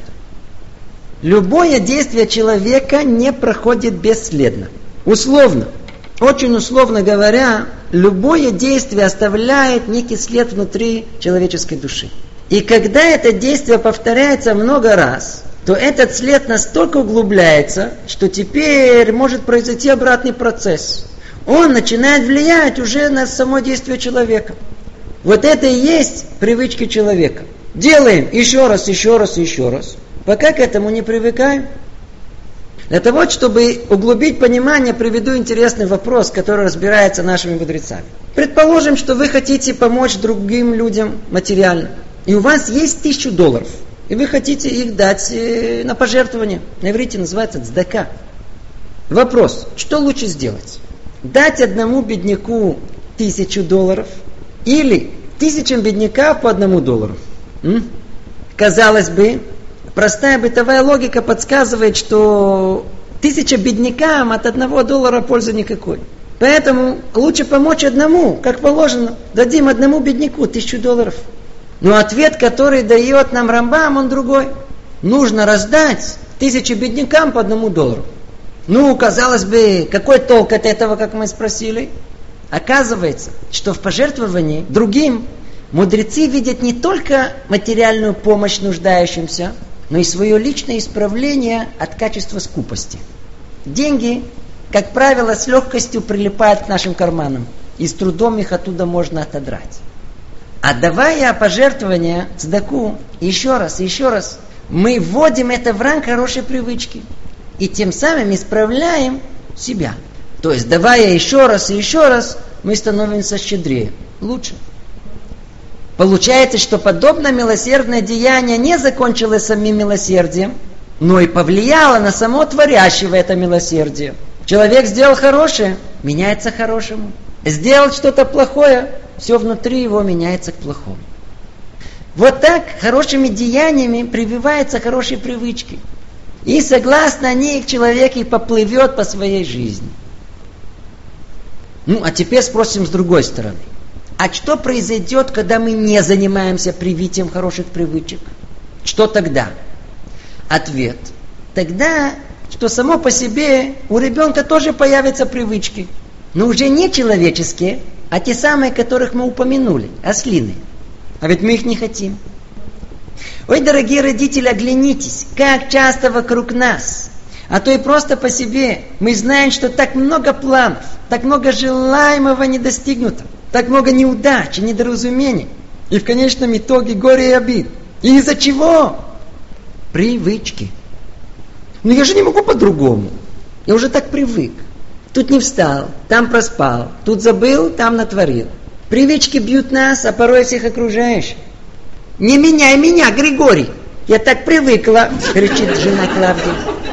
Любое действие человека не проходит бесследно. Условно, очень условно говоря, любое действие оставляет некий след внутри человеческой души. И когда это действие повторяется много раз, то этот след настолько углубляется, что теперь может произойти обратный процесс. Он начинает влиять уже на само действие человека. Вот это и есть привычки человека. Делаем еще раз, еще раз, еще раз, пока к этому не привыкаем. Для того, чтобы углубить понимание, приведу интересный вопрос, который разбирается нашими мудрецами. Предположим, что вы хотите помочь другим людям материально. И у вас есть тысячу долларов. И вы хотите их дать на пожертвование. На иврите называется цдака. Вопрос: что лучше сделать? Дать одному бедняку тысячу долларов или тысячам бедняков по одному доллару? М? Казалось бы, простая бытовая логика подсказывает, что тысяча беднякам от одного доллара пользы никакой. Поэтому лучше помочь одному, как положено. Дадим одному бедняку тысячу долларов. Но ответ, который дает нам Рамбам, он другой. Нужно раздать тысячи беднякам по одному доллару. Ну, казалось бы, какой толк от этого, как мы спросили? Оказывается, что в пожертвовании другим мудрецы видят не только материальную помощь нуждающимся, но и свое личное исправление от качества скупости. Деньги, как правило, с легкостью прилипают к нашим карманам, и с трудом их оттуда можно отодрать. Отдавая пожертвования цдаку еще раз и еще раз, мы вводим это в ранг хорошей привычки. И тем самым исправляем себя. То есть, давая еще раз и еще раз, мы становимся щедрее, лучше. Получается, что подобное милосердное деяние не закончилось самим милосердием, но и повлияло на само творящего это милосердие. Человек сделал хорошее, меняется к хорошему. Сделал что-то плохое, все внутри его меняется к плохому. Вот так хорошими деяниями прививаются хорошие привычки. И согласно них человек и поплывет по своей жизни. Ну, а теперь спросим с другой стороны. А что произойдет, когда мы не занимаемся привитием хороших привычек? Что тогда? Ответ. Тогда, что само по себе у ребенка тоже появятся привычки. Но уже не человеческие, а те самые, которых мы упомянули, ослиные. А ведь мы их не хотим. Ой, дорогие родители, оглянитесь, как часто вокруг нас, а то и просто по себе, мы знаем, что так много планов, так много желаемого не достигнуто, так много неудач и недоразумений, и в конечном итоге горе и обид. И из-за чего? Привычки. Но я же не могу по-другому. Я уже так привык. Тут не встал, там проспал, тут забыл, там натворил. Привычки бьют нас, а порой всех окружающих. «Не меняй меня, Григорий! Я так привыкла!» — кричит жена Клавдия.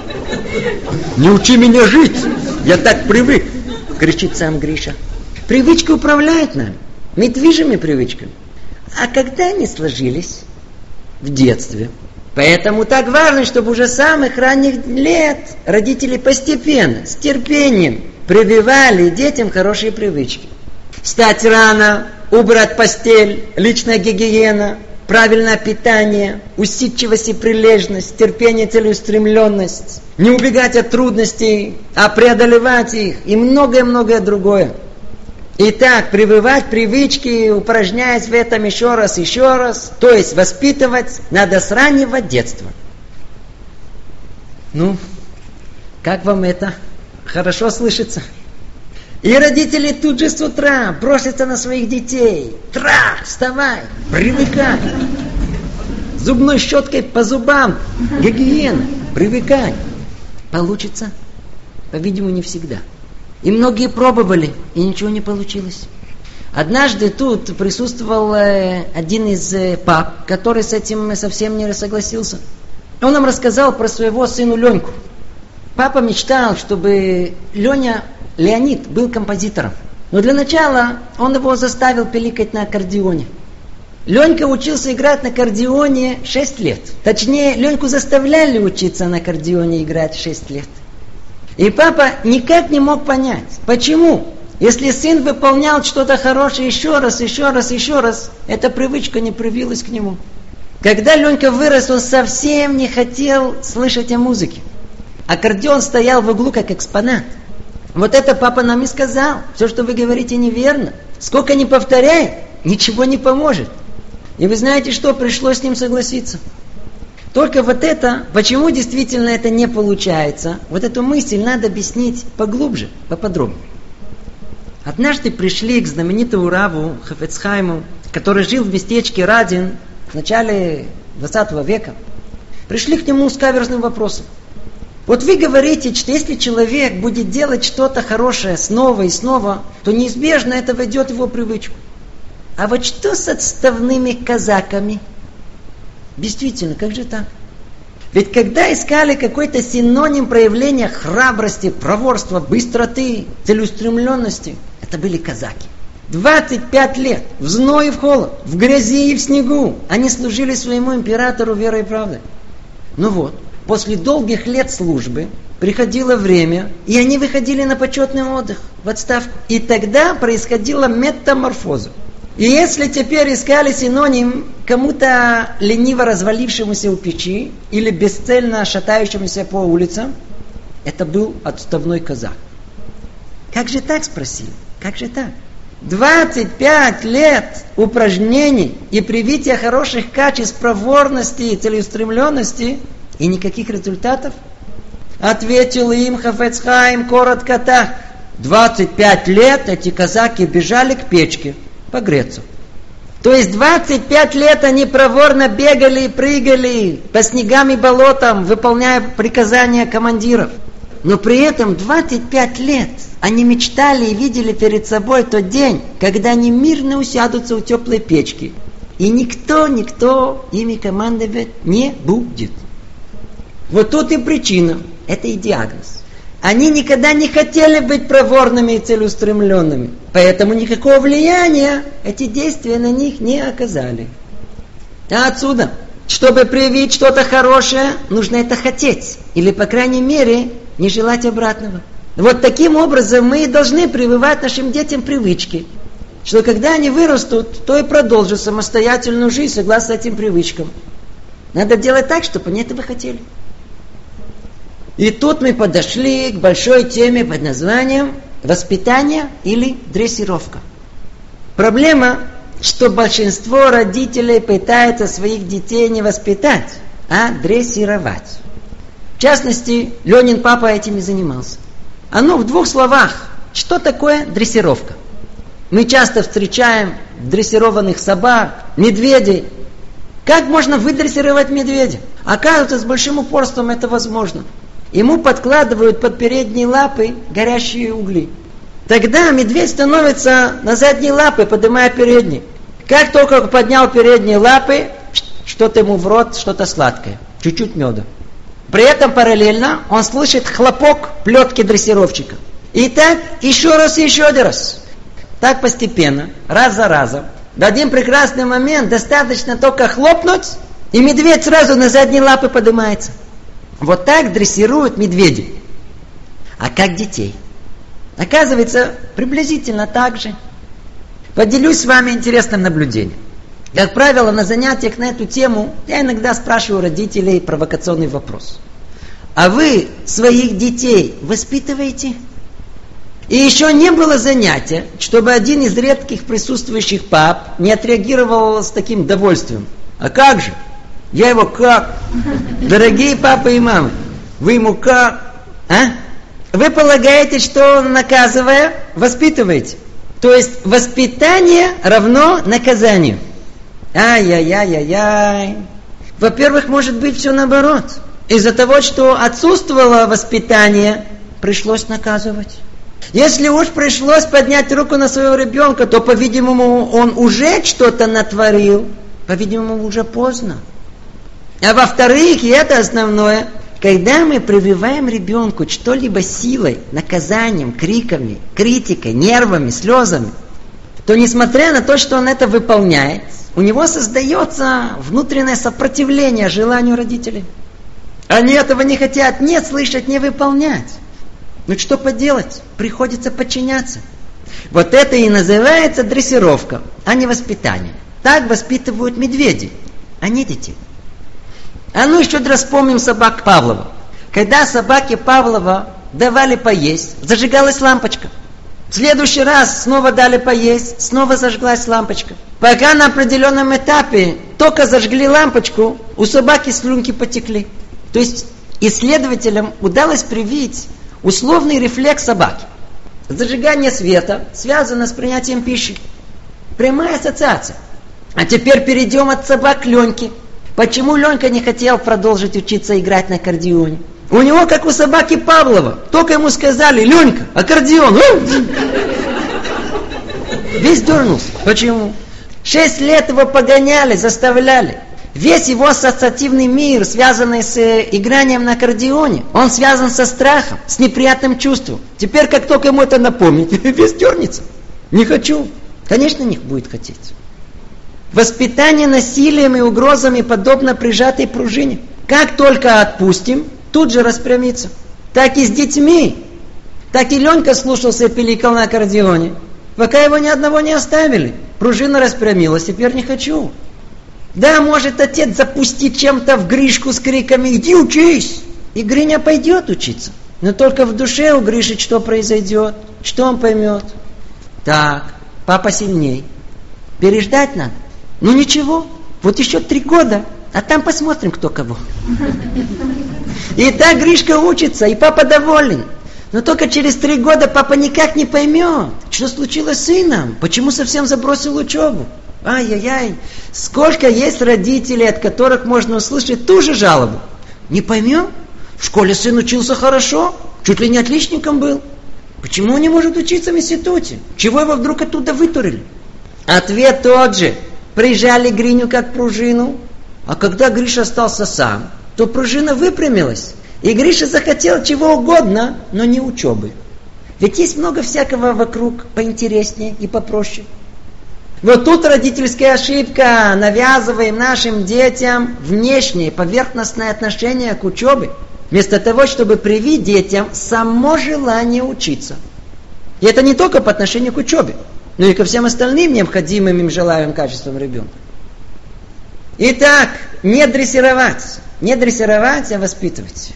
«Не учи меня жить! Я так привык!» — кричит сам Гриша. Привычки управляют нами, недвижимыми привычками. А когда они сложились? В детстве. Поэтому так важно, чтобы уже с самых ранних лет родители постепенно, с терпением прививали детям хорошие привычки. Встать рано, убрать постель, личная гигиена, правильное питание, усидчивость и прилежность, терпение, целеустремленность, не убегать от трудностей, а преодолевать их и многое-многое другое. Итак, прививать привычки, упражняясь в этом еще раз, еще раз, то есть воспитывать надо с раннего детства. Ну, как вам это? Хорошо слышится? И родители тут же с утра бросятся на своих детей. Тра, вставай, привыкай. Зубной щеткой по зубам, гигиена, привыкай. Получится? По-видимому, не всегда. И многие пробовали, и ничего не получилось. Однажды тут присутствовал один из пап, который с этим совсем не согласился. Он нам рассказал про своего сына Леньку. Папа мечтал, чтобы Леня, Леонид, был композитором. Но для начала он его заставил пиликать на аккордеоне. Ленька учился играть на аккордеоне шесть лет. Точнее, Леньку заставляли учиться на аккордеоне играть шесть лет. И папа никак не мог понять, почему, если сын выполнял что-то хорошее еще раз, еще раз, еще раз, эта привычка не привилась к нему. Когда Ленька вырос, он совсем не хотел слышать о музыке. Аккордеон стоял в углу как экспонат. Вот это папа нам и сказал. Все, что вы говорите, неверно. Сколько ни повторяй, ничего не поможет. И вы знаете что? Пришлось с ним согласиться. Только вот это, почему действительно это не получается, вот эту мысль надо объяснить поглубже, поподробнее. Однажды пришли к знаменитому раву Хафец Хаиму, который жил в местечке Радин в начале двадцатого века. Пришли к нему с каверзным вопросом. Вот вы говорите, что если человек будет делать что-то хорошее снова и снова, то неизбежно это войдет в его привычку. А вот что с отставными казаками? Действительно, как же так? Ведь когда искали какой-то синоним проявления храбрости, проворства, быстроты, целеустремленности, это были казаки. двадцать пять лет, в зной и в холод, в грязи и в снегу, они служили своему императору верой и правдой. Ну вот, после долгих лет службы приходило время, и они выходили на почетный отдых, в отставку. И тогда происходила метаморфоза. И если теперь искали синоним кому-то лениво развалившемуся у печи или бесцельно шатающемуся по улицам, это был отставной казак. Как же так, спросили? Как же так? двадцать пять лет упражнений и привития хороших качеств проворности и целеустремленности, и никаких результатов? Ответил им Хафец Хаим коротко так. двадцать пять лет эти казаки бежали к печке погреться. То есть двадцать пять лет они проворно бегали и прыгали по снегам и болотам, выполняя приказания командиров. Но при этом двадцать пять лет они мечтали и видели перед собой тот день, когда они мирно усядутся у теплой печки. И никто, никто ими командовать не будет. Вот тут и причина. Это и диагноз. Они никогда не хотели быть проворными и целеустремленными. Поэтому никакого влияния эти действия на них не оказали. А отсюда, чтобы проявить что-то хорошее, нужно это хотеть. Или, по крайней мере, не желать обратного. Вот таким образом мы и должны прививать нашим детям привычки. Что когда они вырастут, то и продолжат самостоятельную жизнь согласно этим привычкам. Надо делать так, чтобы они этого хотели. И тут мы подошли к большой теме под названием воспитание или дрессировка. Проблема, что большинство родителей пытаются своих детей не воспитать, а дрессировать. В частности, Ленин папа этим и занимался. А ну, в двух словах, что такое дрессировка? Мы часто встречаем дрессированных собак, медведей. Как можно выдрессировать медведя? Оказывается, с большим упорством это возможно. Ему подкладывают под передние лапы горящие угли. Тогда медведь становится на задние лапы, поднимая передние. Как только он поднял передние лапы, что-то ему в рот, что-то сладкое. Чуть-чуть меда. При этом параллельно он слышит хлопок плетки дрессировщика. И так еще раз и еще один раз. Так постепенно, раз за разом. В один прекрасный момент достаточно только хлопнуть, и медведь сразу на задние лапы поднимается. Вот так дрессируют медведей. А как детей? Оказывается, приблизительно так же. Поделюсь с вами интересным наблюдением. Как правило, на занятиях на эту тему я иногда спрашиваю родителей провокационный вопрос. А вы своих детей воспитываете? И еще не было занятия, чтобы один из редких присутствующих пап не отреагировал с таким довольствием. А как же? Я его как? Дорогие папы и мамы, вы ему как? А? Вы полагаете, что наказывая, воспитываете? То есть воспитание равно наказанию. Ай-яй-яй-яй-яй. Во-первых, может быть все наоборот. Из-за того, что отсутствовало воспитание, пришлось наказывать. Если уж пришлось поднять руку на своего ребенка, то, по-видимому, он уже что-то натворил. По-видимому, уже поздно. А во-вторых, и это основное, Когда мы прививаем ребенку что-либо силой, наказанием, криками, критикой, нервами, слезами, то несмотря на то, что он это выполняет, у него создается внутреннее сопротивление желанию родителей. Они этого не хотят не слышать, не выполнять. Ну что поделать? Приходится подчиняться. Вот это и называется дрессировка, а не воспитание. Так воспитывают медведей, а не детей. А ну еще раз вспомним собак Павлова. Когда собаке Павлова давали поесть, зажигалась лампочка. В следующий раз снова дали поесть, снова зажглась лампочка. Пока на определенном этапе только зажгли лампочку, у собаки слюнки потекли. То есть исследователям удалось привить условный рефлекс собаки. Зажигание света связано с принятием пищи. Прямая ассоциация. А теперь перейдем от собак к Леньке. Почему Ленька не хотел продолжить учиться играть на аккордеоне? У него, как у собаки Павлова, только ему сказали: Ленька, аккордеон. Весь дернулся. Почему? Шесть лет его погоняли, заставляли. Весь его ассоциативный мир, связанный с игранием на аккордеоне, он связан со страхом, с неприятным чувством. Теперь, как только ему это напомнить, весь дернется. Не хочу. Конечно, не будет хотеть. Воспитание насилием и угрозами подобно прижатой пружине. Как только отпустим, тут же распрямится. Так и с детьми. Так и Ленька слушался и пиликал на аккордеоне. Пока его ни одного не оставили. Пружина распрямилась, теперь не хочу. Да, может отец запустить чем-то в Гришку с криками: иди учись. И Гриня пойдет учиться. Но только в душе у Гриши что произойдет? Что он поймет? Так, папа сильней. Переждать надо. Ну ничего, вот еще три года, а там посмотрим, кто кого. И так Гришка учится, и папа доволен. Но только через три года папа никак не поймет, что случилось с сыном, почему совсем забросил учебу. Ай-яй-яй, сколько есть родителей, от которых можно услышать ту же жалобу. Не поймем, в школе сын учился хорошо, чуть ли не отличником был. Почему он не может учиться в институте? Чего его вдруг оттуда вытурили? Ответ тот же. Прижали Гриню как пружину, а когда Гриша остался сам, то пружина выпрямилась, и Гриша захотел чего угодно, но не учебы. Ведь есть много всякого вокруг поинтереснее и попроще. Вот тут родительская ошибка. Навязываем нашим детям внешнее, поверхностное отношение к учебе, вместо того, чтобы привить детям само желание учиться. И это не только по отношению к учебе, но и ко всем остальным необходимым им желаемым качествам ребенка. Итак, не дрессировать. Не дрессировать, а воспитывать.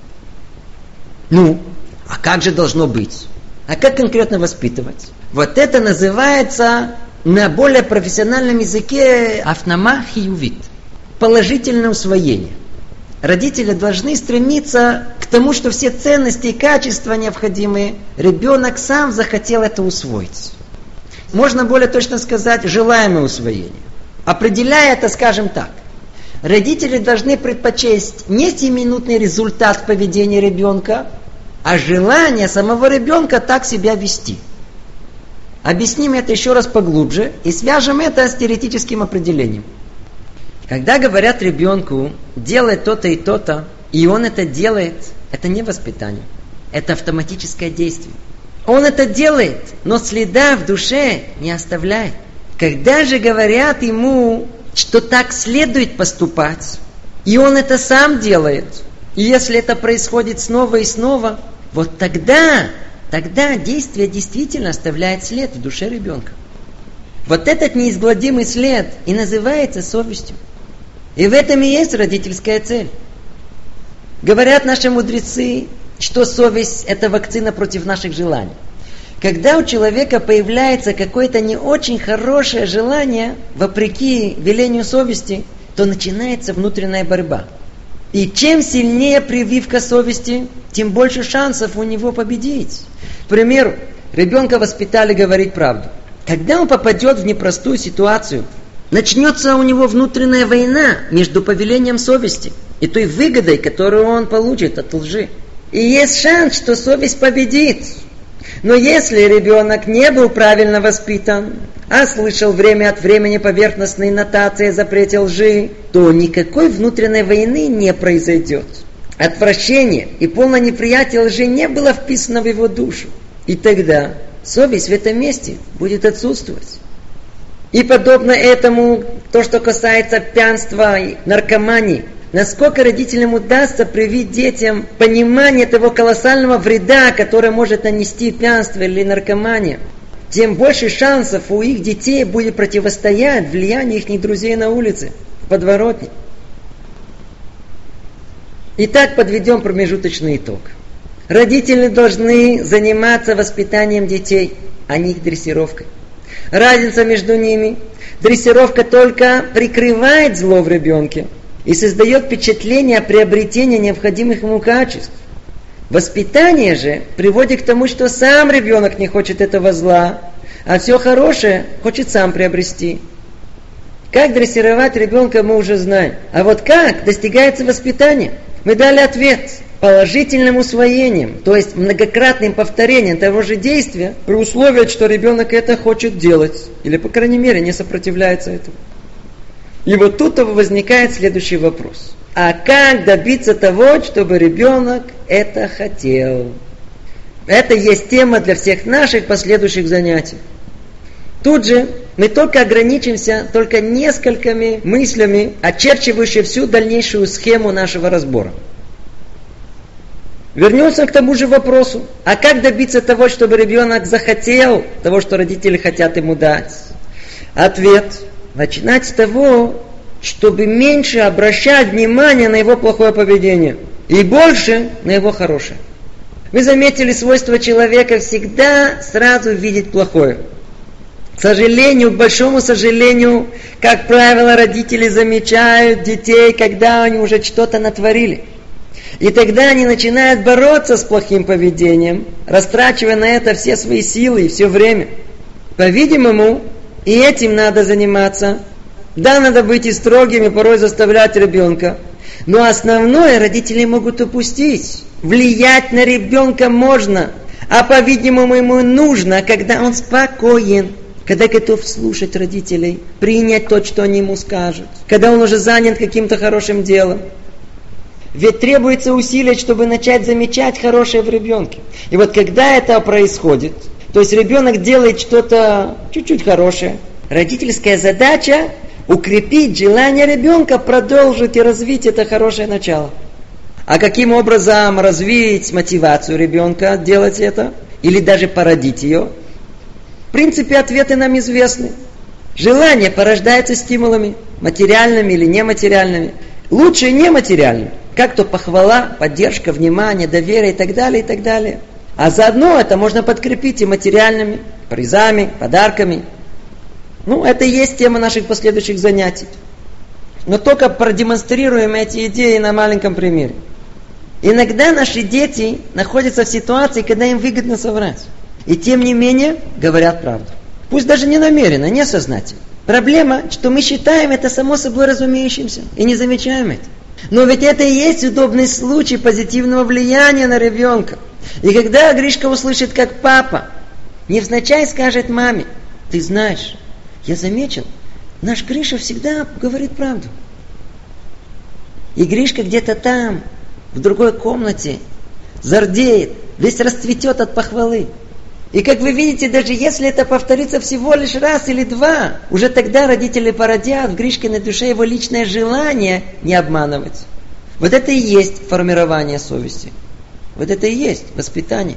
Ну, а как же должно быть? А как конкретно воспитывать? Вот это называется на более профессиональном языке афнама хиювит. Положительное усвоение. Родители должны стремиться к тому, что все ценности и качества необходимые, ребенок сам захотел это усвоить. Можно более точно сказать, желаемое усвоение. Определяя это, скажем так, родители должны предпочесть не сиюминутный результат поведения ребенка, а желание самого ребенка так себя вести. Объясним это еще раз поглубже и свяжем это с теоретическим определением. Когда говорят ребенку: делай то-то и то-то, и он это делает, это не воспитание, это автоматическое действие. Он это делает, но следа в душе не оставляет. Когда же говорят ему, что так следует поступать, и он это сам делает, и если это происходит снова и снова, вот тогда, тогда действие действительно оставляет след в душе ребенка. Вот этот неизгладимый след и называется совестью. И в этом и есть родительская цель. Говорят наши мудрецы, что совесть – это вакцина против наших желаний. Когда у человека появляется какое-то не очень хорошее желание, вопреки велению совести, то начинается внутренняя борьба. И чем сильнее прививка совести, тем больше шансов у него победить. К примеру, ребенка воспитали говорить правду. Когда он попадет в непростую ситуацию, начнется у него внутренняя война между повелением совести и той выгодой, которую он получит от лжи. И есть шанс, что совесть победит. Но если ребенок не был правильно воспитан, а слышал время от времени поверхностные нотации о запрете лжи, то никакой внутренней войны не произойдет. отвращение и полное неприятие лжи не было вписано в его душу. И тогда совесть в этом месте будет отсутствовать. И подобно этому, то, что касается пьянства и наркомании, насколько родителям удастся привить детям понимание того колоссального вреда, который может нанести пьянство или наркомания, тем больше шансов у их детей будет противостоять влиянию их друзей на улице, в подворотне. Итак, подведем промежуточный итог. Родители должны заниматься воспитанием детей, а не их дрессировкой. Разница между ними: дрессировка только прикрывает зло в ребенке и создает впечатление приобретения необходимых ему качеств. Воспитание же приводит к тому, что сам ребенок не хочет этого зла, а все хорошее хочет сам приобрести. Как дрессировать ребенка, мы уже знаем. А вот как достигается воспитание? Мы дали ответ: положительным усвоением, то есть многократным повторением того же действия, при условии, что ребенок это хочет делать, или, по крайней мере, не сопротивляется этому. И вот тут возникает следующий вопрос. А как добиться того, чтобы ребенок это хотел? Это есть тема для всех наших последующих занятий. Тут же мы только ограничимся только несколькими мыслями, очерчивающими всю дальнейшую схему нашего разбора. Вернемся к тому же вопросу. А как добиться того, чтобы ребенок захотел того, что родители хотят ему дать? Ответ: начинать с того, чтобы меньше обращать внимание на его плохое поведение и больше на его хорошее. Вы заметили, свойство человека всегда сразу видеть плохое. К сожалению, к большому сожалению, как правило, родители замечают детей, когда они уже что-то натворили. И тогда они начинают бороться с плохим поведением, растрачивая на это все свои силы и все время. По-видимому, и этим надо заниматься. Да, надо быть и строгими, порой заставлять ребенка. Но основное родители могут упустить. Влиять на ребенка можно, а по-видимому ему нужно, когда он спокоен, когда готов слушать родителей, принять то, что они ему скажут, когда он уже занят каким-то хорошим делом. Ведь требуется усилие, чтобы начать замечать хорошее в ребенке. И вот когда это происходит, то есть ребенок делает что-то чуть-чуть хорошее, родительская задача укрепить желание ребенка продолжить и развить это хорошее начало. А каким образом развить мотивацию ребенка делать это? Или даже породить ее? В принципе, ответы нам известны. Желание порождается стимулами, материальными или нематериальными. Лучше нематериальными. Как то похвала, поддержка, внимание, доверие и так далее, и так далее. А заодно это можно подкрепить и материальными, призами, подарками. Ну, это и есть тема наших последующих занятий. Но только продемонстрируем эти идеи на маленьком примере. Иногда наши дети находятся в ситуации, когда им выгодно соврать. И тем не менее говорят правду. Пусть даже не намеренно, не сознательно. Проблема, что мы считаем это само собой разумеющимся и не замечаем это. Но ведь это и есть удобный случай позитивного влияния на ребенка. И когда Гришка услышит, как папа невзначай скажет маме: ты знаешь, я заметил, наш Гриша всегда говорит правду. И Гришка где-то там, в другой комнате, зардеет, весь расцветет от похвалы. И как вы видите, даже если это повторится всего лишь раз или два, уже тогда родители породят в Гришкиной душе его личное желание не обманывать. Вот это и есть формирование совести. Вот это и есть воспитание.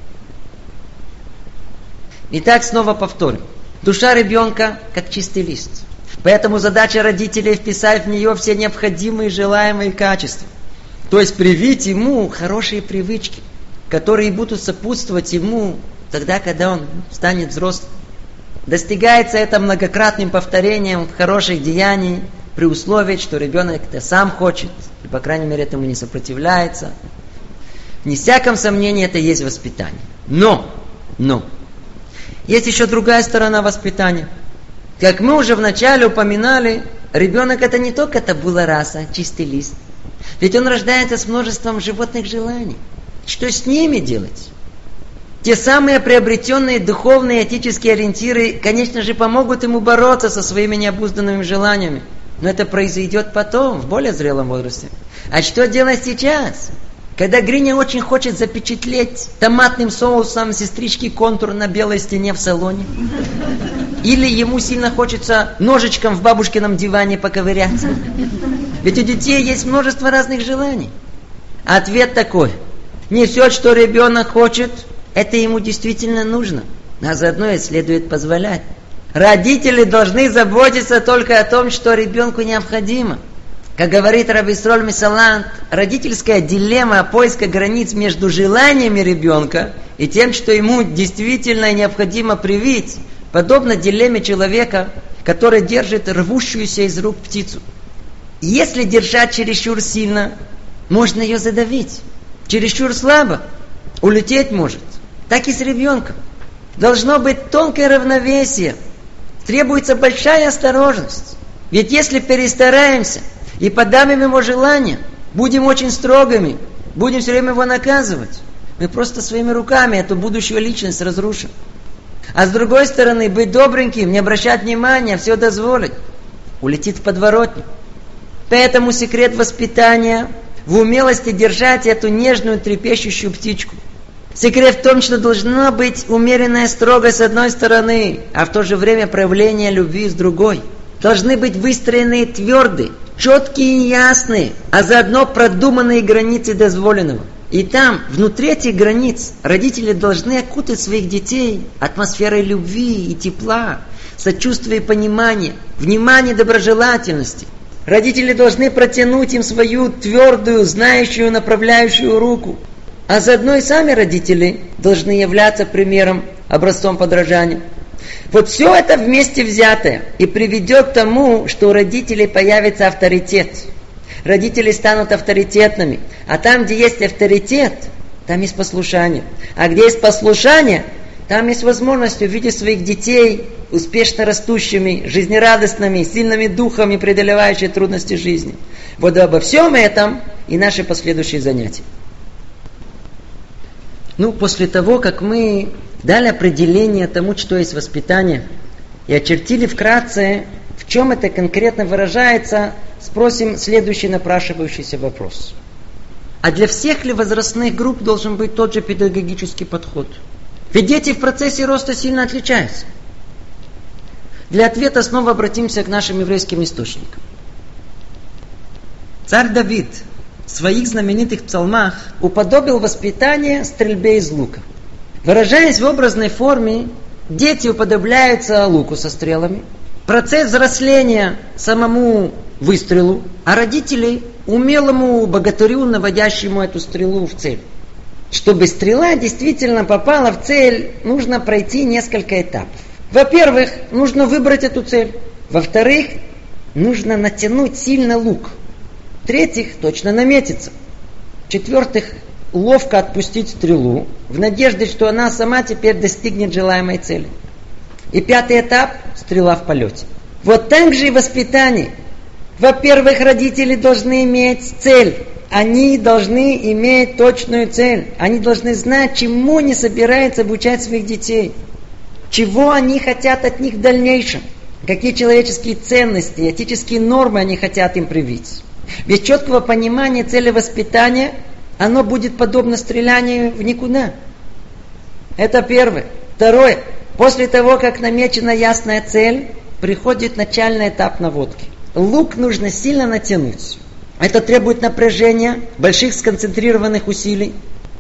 Итак, снова повторим. Душа ребенка как чистый лист. Поэтому задача родителей вписать в нее все необходимые желаемые качества. То есть привить ему хорошие привычки, которые будут сопутствовать ему тогда, когда он станет взрослым. Достигается это многократным повторением хороших деяний при условии, что ребенок это сам хочет, и, по крайней мере, этому не сопротивляется. Не всяком сомнении, это есть воспитание. Но, но, есть еще другая сторона воспитания. Как мы уже вначале упоминали, ребенок это не только табула раса, чистый лист. Ведь он рождается с множеством животных желаний. Что с ними делать? Те самые приобретенные духовные и этические ориентиры, конечно же, помогут ему бороться со своими необузданными желаниями. Но это произойдет потом, в более зрелом возрасте. А что делать сейчас? Когда Гриня очень хочет запечатлеть томатным соусом сестрички контур на белой стене в салоне. Или ему сильно хочется ножичком в бабушкином диване поковыряться. Ведь у детей есть множество разных желаний. Ответ такой. Не все, что ребенок хочет, это ему действительно нужно. А заодно и следует позволять. Родители должны заботиться только о том, что ребенку необходимо. Как говорит Рав Исроль Месалант, родительская дилемма поиска границ между желаниями ребенка и тем, что ему действительно необходимо привить, подобно дилемме человека, который держит рвущуюся из рук птицу. Если держать чересчур сильно, можно ее задавить. Чересчур слабо, улететь может. Так и с ребенком. Должно быть тонкое равновесие. Требуется большая осторожность. Ведь если перестараемся и подавим его желания, будем очень строгими, будем все время его наказывать, мы просто своими руками эту будущую личность разрушим. А с другой стороны, быть добреньким, не обращать внимания, все дозволить, улетит в подворотню. Поэтому секрет воспитания в умелости держать эту нежную трепещущую птичку. Секрет в том, что должна быть умеренная строгость с одной стороны, а в то же время проявление любви с другой. Должны быть выстроены твердые, четкие и ясные, а заодно продуманные границы дозволенного. И там, внутри этих границ, родители должны окутать своих детей атмосферой любви и тепла, сочувствия и понимания, внимания и доброжелательности. Родители должны протянуть им свою твердую, знающую, направляющую руку. А заодно и сами родители должны являться примером, образцом подражания. Вот все это вместе взятое и приведет к тому, что у родителей появится авторитет. Родители станут авторитетными. А там, где есть авторитет, там есть послушание. А где есть послушание, там есть возможность увидеть своих детей успешно растущими, жизнерадостными, сильными духами, преодолевающими трудности жизни. Вот обо всем этом и наши последующие занятия. Ну, после того, как мы дали определение тому, что есть воспитание, и очертили вкратце, в чем это конкретно выражается, спросим следующий напрашивающийся вопрос. А для всех ли возрастных групп должен быть тот же педагогический подход? Ведь дети в процессе роста сильно отличаются. Для ответа снова обратимся к нашим еврейским источникам. Царь Давид в своих знаменитых псалмах уподобил воспитание стрельбе из лука. Выражаясь в образной форме, дети уподобляются луку со стрелами, процесс взросления самому выстрелу, а родители умелому богатырю, наводящему эту стрелу в цель. Чтобы стрела действительно попала в цель, нужно пройти несколько этапов. Во-первых, нужно выбрать эту цель. Во-вторых, нужно натянуть сильно лук. В-третьих, точно наметиться. В-четвертых, ловко отпустить стрелу, в надежде, что она сама теперь достигнет желаемой цели. И пятый этап – стрела в полете. Вот так же и воспитание. Во-первых, родители должны иметь цель. Они должны иметь точную цель. Они должны знать, чему они собираются обучать своих детей. Чего они хотят от них в дальнейшем. Какие человеческие ценности, этические нормы они хотят им привить. Без четкого понимания цели воспитания оно будет подобно стрелянию в никуда. Это первое. Второе. После того, как намечена ясная цель, приходит начальный этап наводки. Лук нужно сильно натянуть. Это требует напряжения, больших сконцентрированных усилий.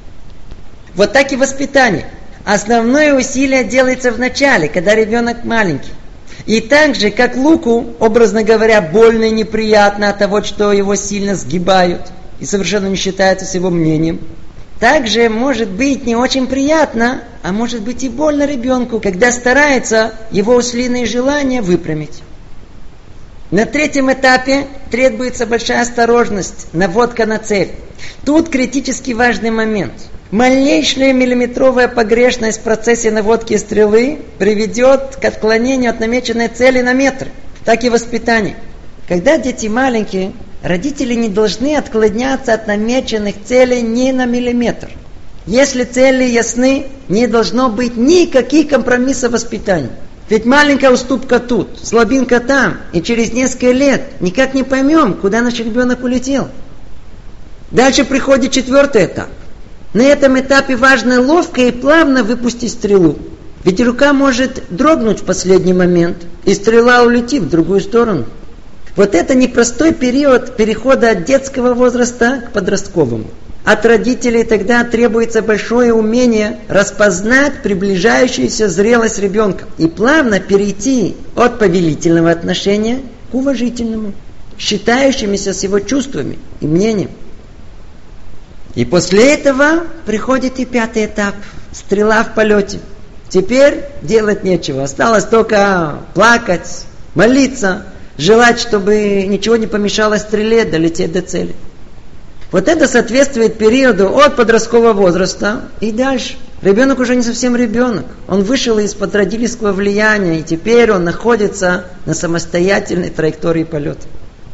Вот так и воспитание. Основное усилие делается в начале, когда ребенок маленький. И так же, как луку, образно говоря, больно и неприятно от того, что его сильно сгибают и совершенно не считается с его мнением, также может быть не очень приятно, а может быть и больно ребенку, когда старается его ослиные желания выпрямить. На третьем этапе требуется большая осторожность, наводка на цель. Тут критически важный момент. Малейшая миллиметровая погрешность в процессе наводки стрелы приведет к отклонению от намеченной цели на метр. Так и воспитание. Когда дети маленькие, родители не должны отклоняться от намеченных целей ни на миллиметр. Если цели ясны, не должно быть никаких компромиссов в воспитании. Ведь маленькая уступка тут, слабинка там, и через несколько лет никак не поймем, куда наш ребенок улетел. Дальше приходит четвертый этап. На этом этапе важно ловко и плавно выпустить стрелу. Ведь рука может дрогнуть в последний момент, и стрела улетит в другую сторону. Вот это непростой период перехода от детского возраста к подростковому. От родителей тогда требуется большое умение распознать приближающуюся зрелость ребенка и плавно перейти от повелительного отношения к уважительному, считающимися с его чувствами и мнением. И после этого приходит и пятый этап – стрела в полете. Теперь делать нечего, осталось только плакать, молиться, желать, чтобы ничего не помешало стреле долететь до цели. Вот это соответствует периоду от подросткового возраста и дальше. Ребенок уже не совсем ребенок. Он вышел из-под родительского влияния, и теперь он находится на самостоятельной траектории полета.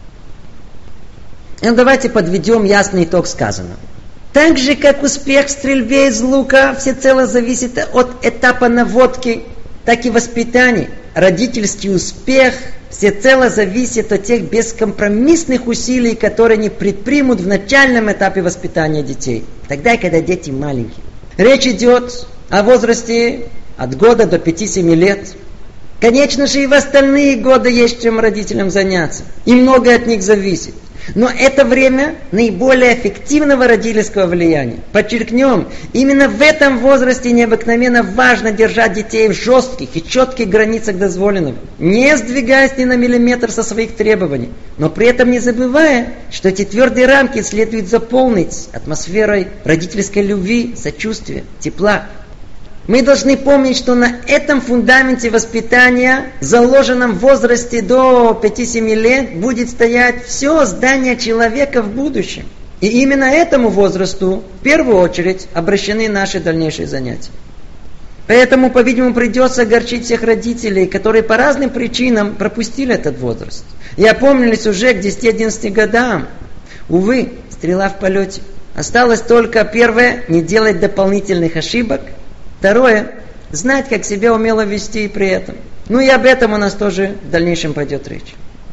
И давайте подведем ясный итог сказанного. Так же, как успех в стрельбе из лука всецело зависит от этапа наводки, так и воспитание. Родительский успех всецело зависит от тех бескомпромиссных усилий, которые они предпримут в начальном этапе воспитания детей. Тогда, когда дети маленькие. Речь идет о возрасте от года до пяти-семи лет. Конечно же, и в остальные годы есть чем родителям заняться. И многое от них зависит. Но это время наиболее эффективного родительского влияния. Подчеркнем, именно в этом возрасте необыкновенно важно держать детей в жестких и четких границах дозволенного, не сдвигаясь ни на миллиметр со своих требований, но при этом не забывая, что эти твердые рамки следует заполнить атмосферой родительской любви, сочувствия, тепла. Мы должны помнить, что на этом фундаменте воспитания, заложенном в возрасте до пяти-семи лет, будет стоять все здание человека в будущем. И именно этому возрасту, в первую очередь, обращены наши дальнейшие занятия. Поэтому, по-видимому, придется огорчить всех родителей, которые по разным причинам пропустили этот возраст. И опомнились уже к десяти-одиннадцати годам. Увы, стрела в полете. Осталось только первое, не делать дополнительных ошибок. Второе, знать, как себя умело вести при этом. Ну и об этом у нас тоже в дальнейшем пойдет речь.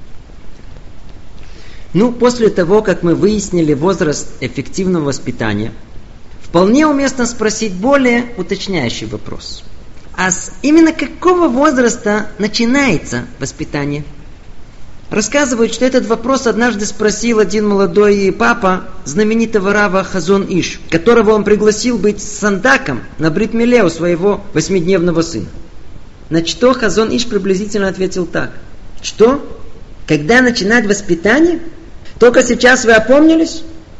Ну, после того, как мы выяснили возраст эффективного воспитания, вполне уместно спросить более уточняющий вопрос. А с именно какого возраста начинается воспитание? Рассказывают, что этот вопрос однажды спросил один молодой папа знаменитого рава Хазон Иш, которого он пригласил быть сандаком на брит миле у своего восьмидневного сына. На что Хазон Иш приблизительно ответил так. Что? Когда начинать воспитание? Только сейчас вы опомнились?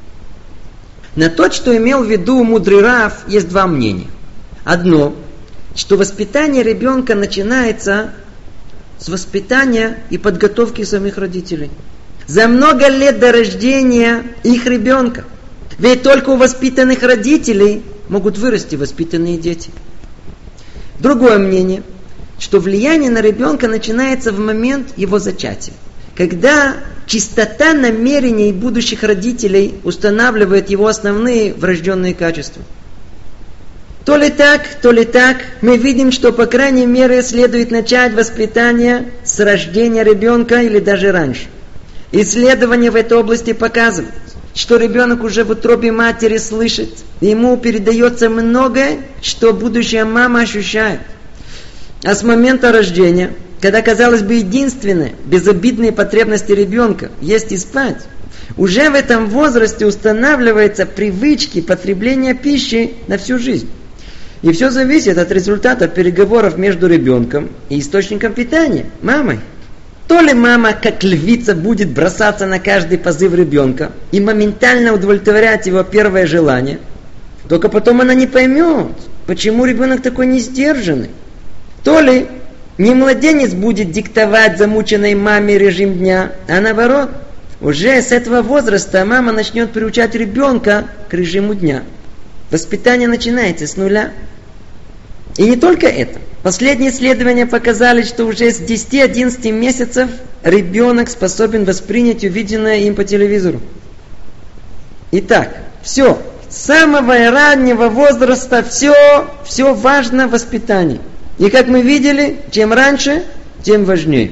На то, что имел в виду мудрый рав, есть два мнения. Одно, что воспитание ребенка начинается с воспитания и подготовки самих родителей. За много лет до рождения их ребенка. Ведь только у воспитанных родителей могут вырасти воспитанные дети. Другое мнение, что влияние на ребенка начинается в момент его зачатия. Когда чистота намерений будущих родителей устанавливает его основные врожденные качества. То ли так, то ли так, мы видим, что по крайней мере следует начать воспитание с рождения ребенка или даже раньше. Исследования в этой области показывают, что ребенок уже в утробе матери слышит, ему передается многое, что будущая мама ощущает. А с момента рождения, когда, казалось бы, единственные безобидные потребности ребенка есть и спать, уже в этом возрасте устанавливаются привычки потребления пищи на всю жизнь. И все зависит от результата переговоров между ребенком и источником питания, мамой. То ли мама, как львица, будет бросаться на каждый позыв ребенка и моментально удовлетворять его первое желание, только потом она не поймет, почему ребенок такой несдержанный. То ли не младенец будет диктовать замученной маме режим дня, а наоборот, уже с этого возраста мама начнет приучать ребенка к режиму дня. Воспитание начинается с нуля. И не только это. Последние исследования показали, что уже с десяти-одиннадцати месяцев ребенок способен воспринять увиденное им по телевизору. Итак, все. С самого раннего возраста все, все важно в воспитании. И как мы видели, чем раньше, тем важнее.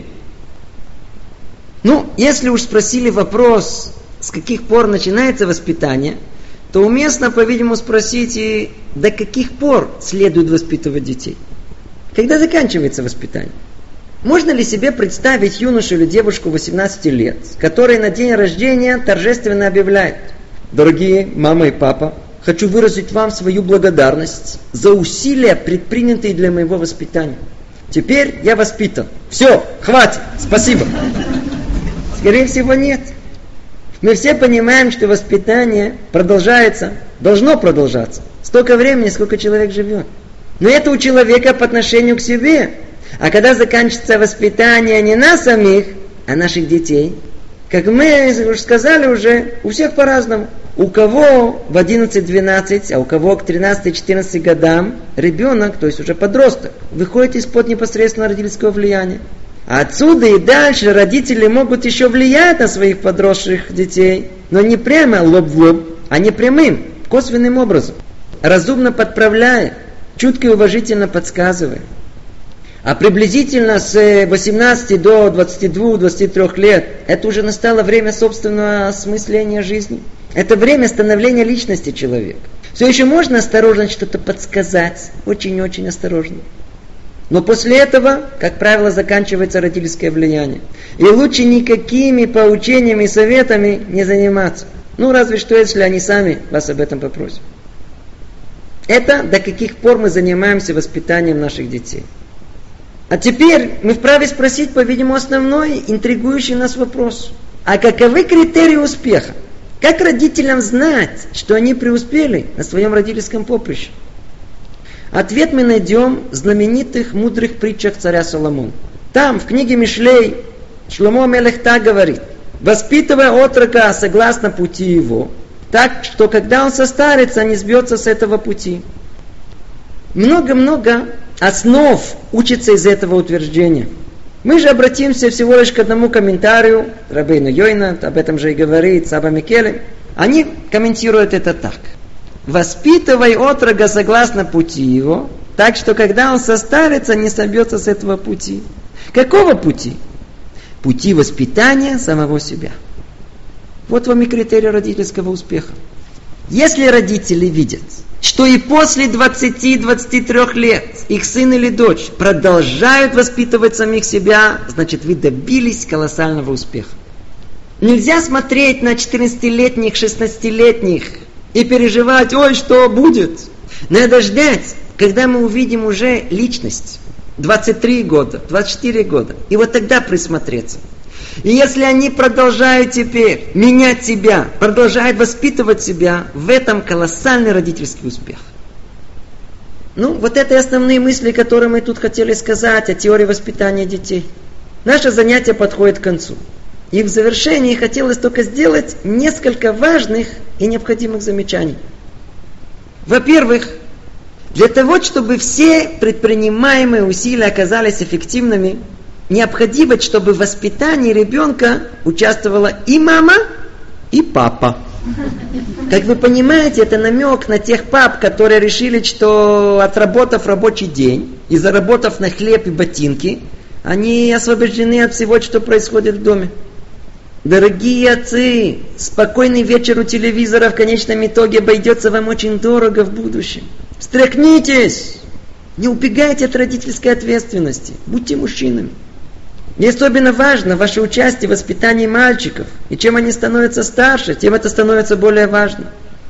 Ну, если уж спросили вопрос, с каких пор начинается воспитание, то уместно, по-видимому, спросить и до каких пор следует воспитывать детей. Когда заканчивается воспитание? Можно ли себе представить юношу или девушку восемнадцати лет, который на день рождения торжественно объявляет: «Дорогие мама и папа, хочу выразить вам свою благодарность за усилия, предпринятые для моего воспитания. Теперь я воспитан. Все, хватит, спасибо». Скорее всего, нет. Мы все понимаем, что воспитание продолжается, должно продолжаться столько времени, сколько человек живет. Но это у человека по отношению к себе. А когда заканчивается воспитание не нас самих, а наших детей, как мы уже сказали уже, у всех по-разному. У кого в одиннадцать-двенадцать, а у кого к тринадцати-четырнадцати годам ребенок, то есть уже подросток, выходит из-под непосредственного родительского влияния. А отсюда и дальше родители могут еще влиять на своих подросших детей, но не прямо лоб в лоб, а не прямым, косвенным образом, разумно подправляя, чутко и уважительно подсказывая. А приблизительно с восемнадцати до двадцати двух - двадцати трёх лет это уже настало время собственного осмысления жизни. Это время становления личности человека. Все еще можно осторожно что-то подсказать, очень-очень осторожно. Но после этого, как правило, заканчивается родительское влияние. И лучше никакими поучениями и советами не заниматься. Ну, разве что, если они сами вас об этом попросят. Это до каких пор мы занимаемся воспитанием наших детей. А теперь мы вправе спросить, по-видимому, основной, интригующий нас вопрос. А каковы критерии успеха? Как родителям знать, что они преуспели на своем родительском поприще? Ответ мы найдем в знаменитых мудрых притчах царя Соломона. Там, в книге Мишлей, Шломо ха-Мелех так говорит: «Воспитывая отрока согласно пути его, так что когда он состарится, не сбьется с этого пути». Много-много основ учится из этого утверждения. Мы же обратимся всего лишь к одному комментарию Рабейну Йойна, об этом же и говорит Саба Микеле. Они комментируют это так: «Воспитывай отрока согласно пути его, так что когда он состарится, не собьется с этого пути». Какого пути? Пути воспитания самого себя. Вот вам и критерий родительского успеха. Если родители видят, что и после двадцати-двадцати трёх лет их сын или дочь продолжают воспитывать самих себя, значит, вы добились колоссального успеха. Нельзя смотреть на четырнадцатилетних, шестнадцатилетних и переживать: ой, что будет? Надо ждать, когда мы увидим уже личность. двадцать три года, двадцать четыре года. И вот тогда присмотреться. И если они продолжают теперь менять себя, продолжают воспитывать себя, в этом колоссальный родительский успех. Ну, вот это и основные мысли, которые мы тут хотели сказать о теории воспитания детей. Наше занятие подходит к концу. И в завершении хотелось только сделать несколько важных и необходимых замечаний. Во-первых, для того, чтобы все предпринимаемые усилия оказались эффективными, необходимо, чтобы в воспитании ребенка участвовала и мама, и папа. Как вы понимаете, это намек на тех пап, которые решили, что отработав рабочий день и заработав на хлеб и ботинки, они освобождены от всего, что происходит в доме. Дорогие отцы, спокойный вечер у телевизора в конечном итоге обойдется вам очень дорого в будущем. Встряхнитесь! Не убегайте от родительской ответственности. Будьте мужчинами. И особенно важно ваше участие в воспитании мальчиков. И чем они становятся старше, тем это становится более важно.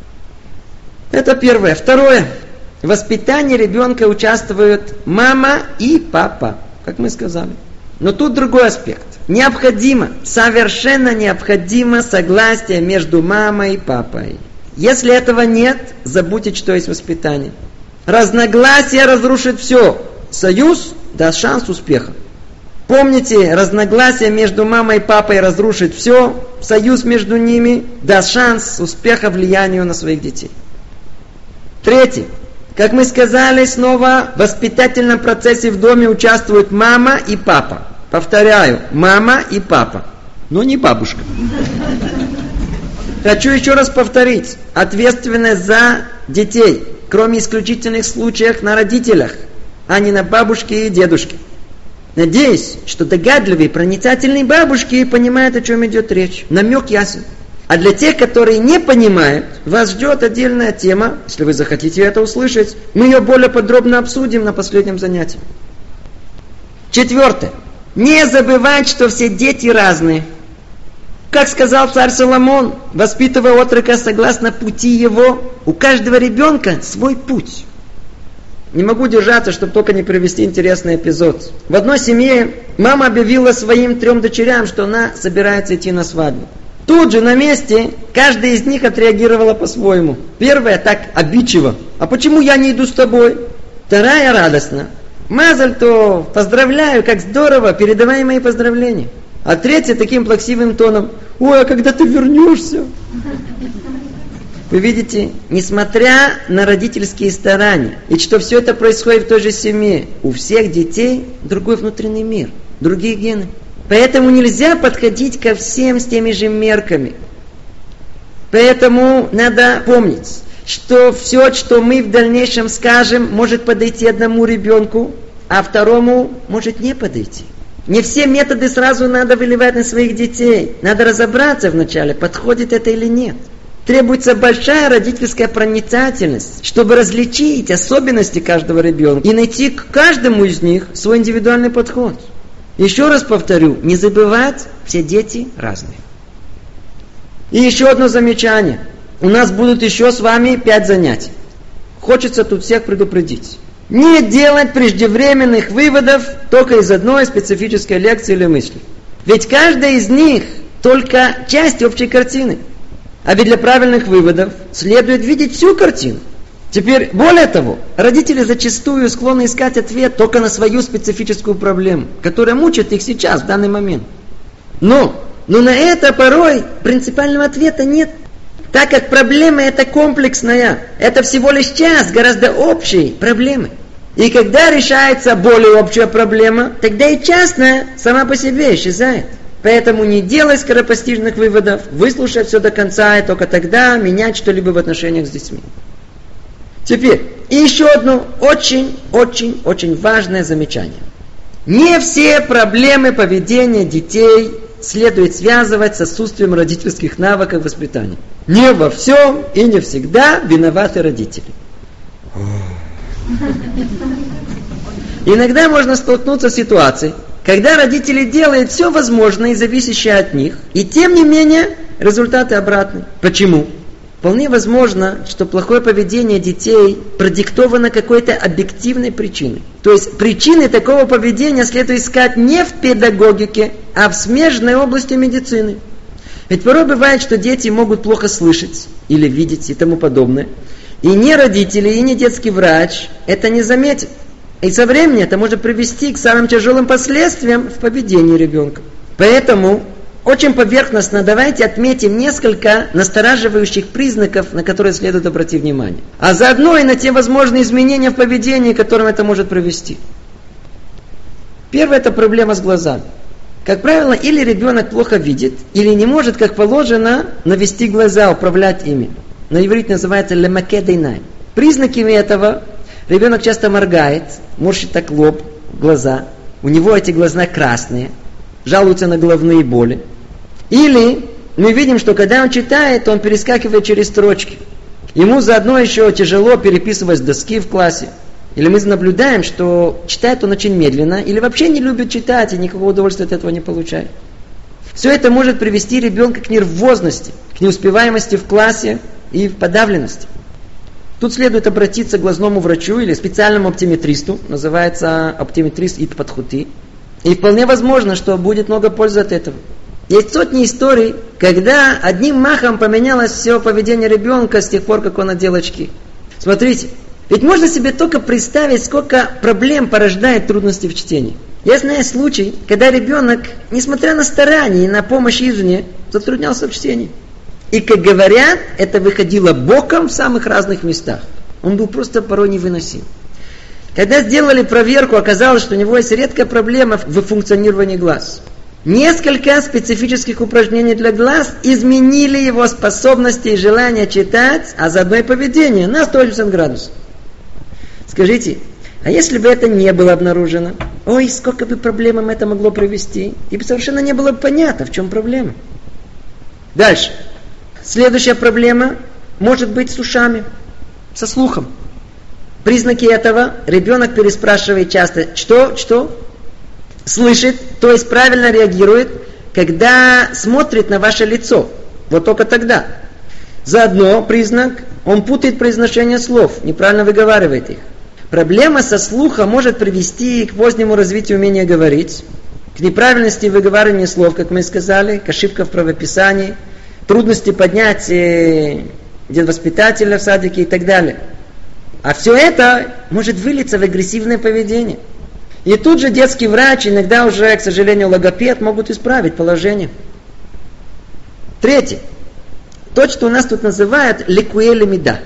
Это первое. Второе. В воспитании ребенка участвуют мама и папа, как мы сказали. Но тут другой аспект. Необходимо, совершенно необходимо согласие между мамой и папой. Если этого нет, забудьте, что есть воспитание. Разногласия разрушит все. Союз даст шанс успеха. Помните, разногласия между мамой и папой разрушит все. Союз между ними даст шанс успеха влиянию на своих детей. Третье. Как мы сказали, снова в воспитательном процессе в доме участвуют мама и папа. Повторяю, мама и папа, но не бабушка. Хочу еще раз повторить. Ответственность за детей, кроме исключительных случаев, на родителях. а не на бабушки и дедушки. Надеюсь, что догадливые, проницательные бабушки понимают, о чем идет речь. Намек ясен. А для тех, которые не понимают, вас ждет отдельная тема. Если вы захотите это услышать, мы ее более подробно обсудим на последнем занятии. Четвертое. Не забывать, что все дети разные. Как сказал царь Соломон, воспитывая отрока согласно пути его, у каждого ребенка свой путь. Не могу держаться, чтобы только не привести интересный эпизод. В одной семье мама объявила своим трем дочерям, что она собирается идти на свадьбу. Тут же на месте каждая из них отреагировала по-своему. Первая так обидчиво: а почему я не иду с тобой? Вторая радостно: Мазаль тов, поздравляю, как здорово, передавай мои поздравления. А третья таким плаксивым тоном: ой, а когда ты вернешься? Вы видите, несмотря на родительские старания, и что все это происходит в той же семье, у всех детей другой внутренний мир, другие гены. Поэтому нельзя подходить ко всем с теми же мерками. Поэтому надо помнить, что все, что мы в дальнейшем скажем, может подойти одному ребенку, а второму может не подойти. Не все методы сразу надо выливать на своих детей. Надо разобраться вначале, подходит это или нет. Требуется большая родительская проницательность, чтобы различить особенности каждого ребенка и найти к каждому из них свой индивидуальный подход. Еще раз повторю, не забывать, все дети разные. И еще одно замечание. У нас будут еще с вами пять занятий. Хочется тут всех предупредить. Не делать преждевременных выводов только из одной специфической лекции или мысли. Ведь каждая из них только часть общей картины. А ведь для правильных выводов следует видеть всю картину. Теперь, более того, родители зачастую склонны искать ответ только на свою специфическую проблему, которая мучает их сейчас, в данный момент. Но, но на это порой принципиального ответа нет. Так как проблема эта комплексная, это всего лишь часть гораздо общей проблемы. И когда решается более общая проблема, тогда и частная сама по себе исчезает. Поэтому не делай скоропостижных выводов, выслушай все до конца, и только тогда менять что-либо в отношениях с детьми. Теперь, и еще одно очень-очень-очень важное замечание. Не все проблемы поведения детей следует связывать с отсутствием родительских навыков воспитания. Не во всем и не всегда виноваты родители. Иногда можно столкнуться с ситуацией, когда родители делают все возможное и зависящее от них, и тем не менее результаты обратны. Почему? Вполне возможно, что плохое поведение детей продиктовано какой-то объективной причиной. То есть причины такого поведения следует искать не в педагогике, а в смежной области медицины. Ведь порой бывает, что дети могут плохо слышать или видеть и тому подобное. И ни родители, и ни детский врач это не заметят. И со временем это может привести к самым тяжелым последствиям в поведении ребенка. Поэтому очень поверхностно давайте отметим несколько настораживающих признаков, на которые следует обратить внимание. А заодно и на те возможные изменения в поведении, к которым это может привести. Первое – это проблема с глазами. Как правило, или ребенок плохо видит, или не может, как положено, навести глаза, управлять ими. На иврите называется «лемакед эйнайм». Признаками этого ребенок часто моргает, морщит так лоб, глаза. У него эти глаза красные, жалуется на головные боли. Или мы видим, что когда он читает, он перескакивает через строчки. Ему заодно еще тяжело переписывать с доски в классе. Или мы наблюдаем, что читает он очень медленно, или вообще не любит читать и никакого удовольствия от этого не получает. Все это может привести ребенка к нервозности, к неуспеваемости в классе и в подавленности. Тут следует обратиться к глазному врачу или специальному оптометристу, называется оптометрист ит-подхути. И вполне возможно, что будет много пользы от этого. Есть сотни историй, когда одним махом поменялось все поведение ребенка с тех пор, как он надел очки. Смотрите, ведь можно себе только представить, сколько проблем порождает трудности в чтении. Я знаю случай, когда ребенок, несмотря на старания и на помощь извне, затруднялся в чтении. И, как говорят, это выходило боком в самых разных местах. Он был просто порой невыносим. Когда сделали проверку, оказалось, что у него есть редкая проблема в функционировании глаз. Несколько специфических упражнений для глаз изменили его способности и желание читать, а заодно и поведение на сто восемьдесят градусов. Скажите, А если бы это не было обнаружено, ой, сколько бы проблем это могло привести. И совершенно не было бы понятно, в чем проблема. Дальше. Следующая проблема может быть с ушами, со слухом. Признаки этого ребенок переспрашивает часто, что, что? Слышит, то есть правильно реагирует, когда смотрит на ваше лицо. Вот только тогда. Заодно признак, он путает произношение слов, неправильно выговаривает их. Проблема со слухом может привести к позднему развитию умения говорить, к неправильности выговаривания слов, как мы сказали, к ошибкам в правописании, трудности поднять детвоспитателя в садике и так далее. А все это может вылиться в агрессивное поведение. И тут же детский врач, иногда уже, к сожалению, логопед, могут исправить положение. Третье. То, что у нас тут называют лекуэ лемида.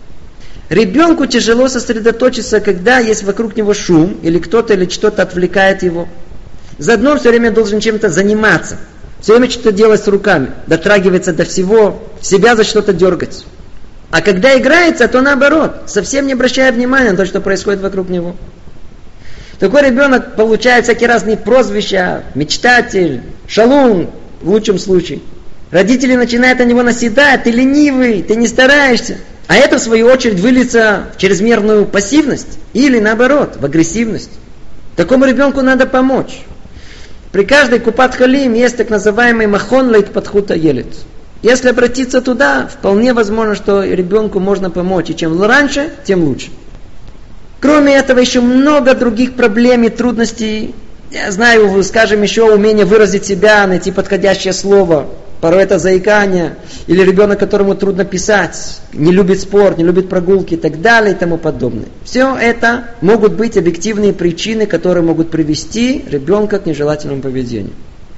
Ребенку тяжело сосредоточиться, когда есть вокруг него шум, или кто-то или что-то отвлекает его. Заодно он все время должен чем-то заниматься. Все время что-то делать с руками, дотрагиваться до всего, себя за что-то дергать. А когда играется, то наоборот, совсем не обращая внимания на то, что происходит вокруг него. Такой ребенок получает всякие разные прозвища, мечтатель, шалун, в лучшем случае. Родители начинают на него наседать, ты ленивый, ты не стараешься. А это, в свою очередь, выльется в чрезмерную пассивность или, наоборот, в агрессивность. Такому ребенку надо помочь. При каждой купат халим есть так называемый махон лейтпатхут аелед. Если обратиться туда, вполне возможно, что ребенку можно помочь. И чем раньше, тем лучше. Кроме этого, еще много других проблем и трудностей. Я знаю, скажем, еще умение выразить себя, найти подходящее слово. Порой это заикание. Или ребенок, которому трудно писать, не любит спорт, не любит прогулки и так далее и тому подобное. Все это могут быть объективные причины, которые могут привести ребенка к нежелательному поведению.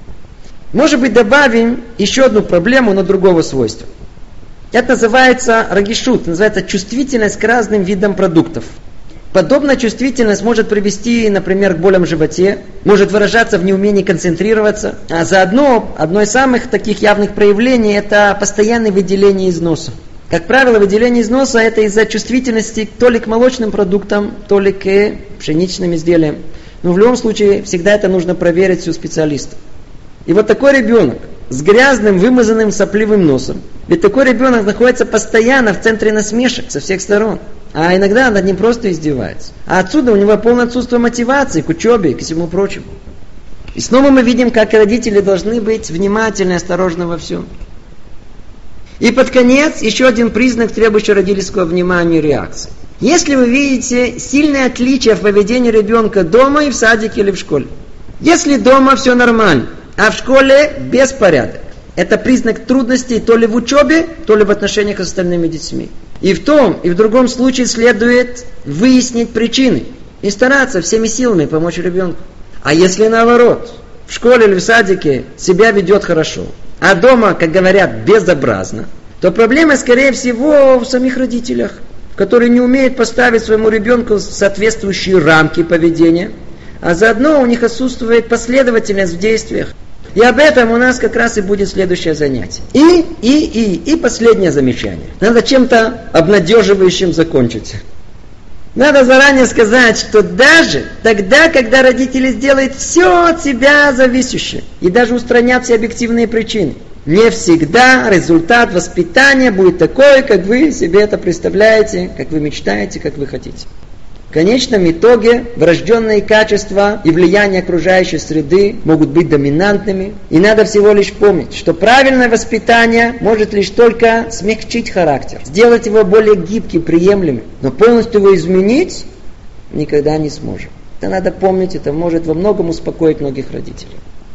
Может быть, добавим еще одну проблему, но другого свойства. Это называется рагишут, называется чувствительность к разным видам продуктов. Подобная чувствительность может привести, например, к болям в животе, может выражаться в неумении концентрироваться, а заодно одно из самых таких явных проявлений – это постоянное выделение из носа. Как правило, выделение из носа – это из-за чувствительности то ли к молочным продуктам, то ли к пшеничным изделиям. Но в любом случае, всегда это нужно проверить у специалиста. И вот такой ребенок с грязным, вымазанным, сопливым носом, ведь такой ребенок находится постоянно в центре насмешек со всех сторон. А иногда над ним просто издевается. А отсюда у него полное отсутствие мотивации к учебе и ко всему прочему. И снова мы видим, как родители должны быть внимательны и осторожны во всем. И под конец еще один признак, требующий родительского внимания и реакции. Если вы видите сильное отличие в поведении ребенка дома и в садике или в школе. Если дома все нормально, а в школе беспорядок. Это признак трудностей то ли в учебе, то ли в отношениях с остальными детьми. И в том, и в другом случае следует выяснить причины и стараться всеми силами помочь ребенку. А если наоборот, в школе или в садике себя ведет хорошо, а дома, как говорят, безобразно, то проблема, скорее всего, в самих родителях, которые не умеют поставить своему ребенку соответствующие рамки поведения, а заодно у них отсутствует последовательность в действиях. И об этом у нас как раз и будет следующее занятие. И, и, и, и последнее замечание. Надо чем-то обнадеживающим закончить. Надо заранее сказать, что даже тогда, когда родители сделают все от себя зависящее, и даже устранят все объективные причины, не всегда результат воспитания будет такой, как вы себе это представляете, как вы мечтаете, как вы хотите. В конечном итоге врожденные качества и влияние окружающей среды могут быть доминантными. И надо всего лишь помнить, что правильное воспитание может лишь только смягчить характер, сделать его более гибким, приемлемым. Но полностью его изменить никогда не сможем. Это надо помнить, это может во многом успокоить многих родителей.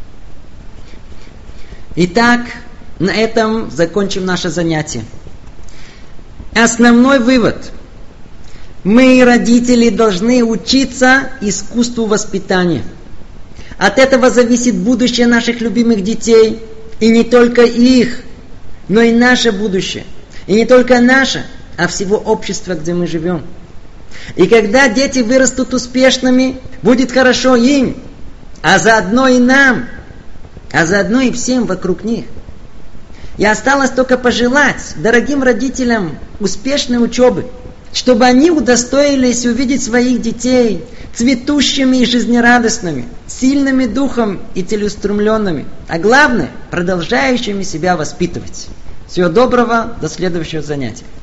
Итак, на этом закончим наше занятие. Основной вывод – мы, родители, должны учиться искусству воспитания. От этого зависит будущее наших любимых детей. И не только их, но и наше будущее. И не только наше, а всего общества, где мы живем. И когда дети вырастут успешными, будет хорошо им, а заодно и нам, а заодно и всем вокруг них. И осталось только пожелать дорогим родителям успешной учебы, чтобы они удостоились увидеть своих детей цветущими и жизнерадостными, сильными духом и целеустремленными, а главное, продолжающими себя воспитывать. Всего доброго, до следующего занятия.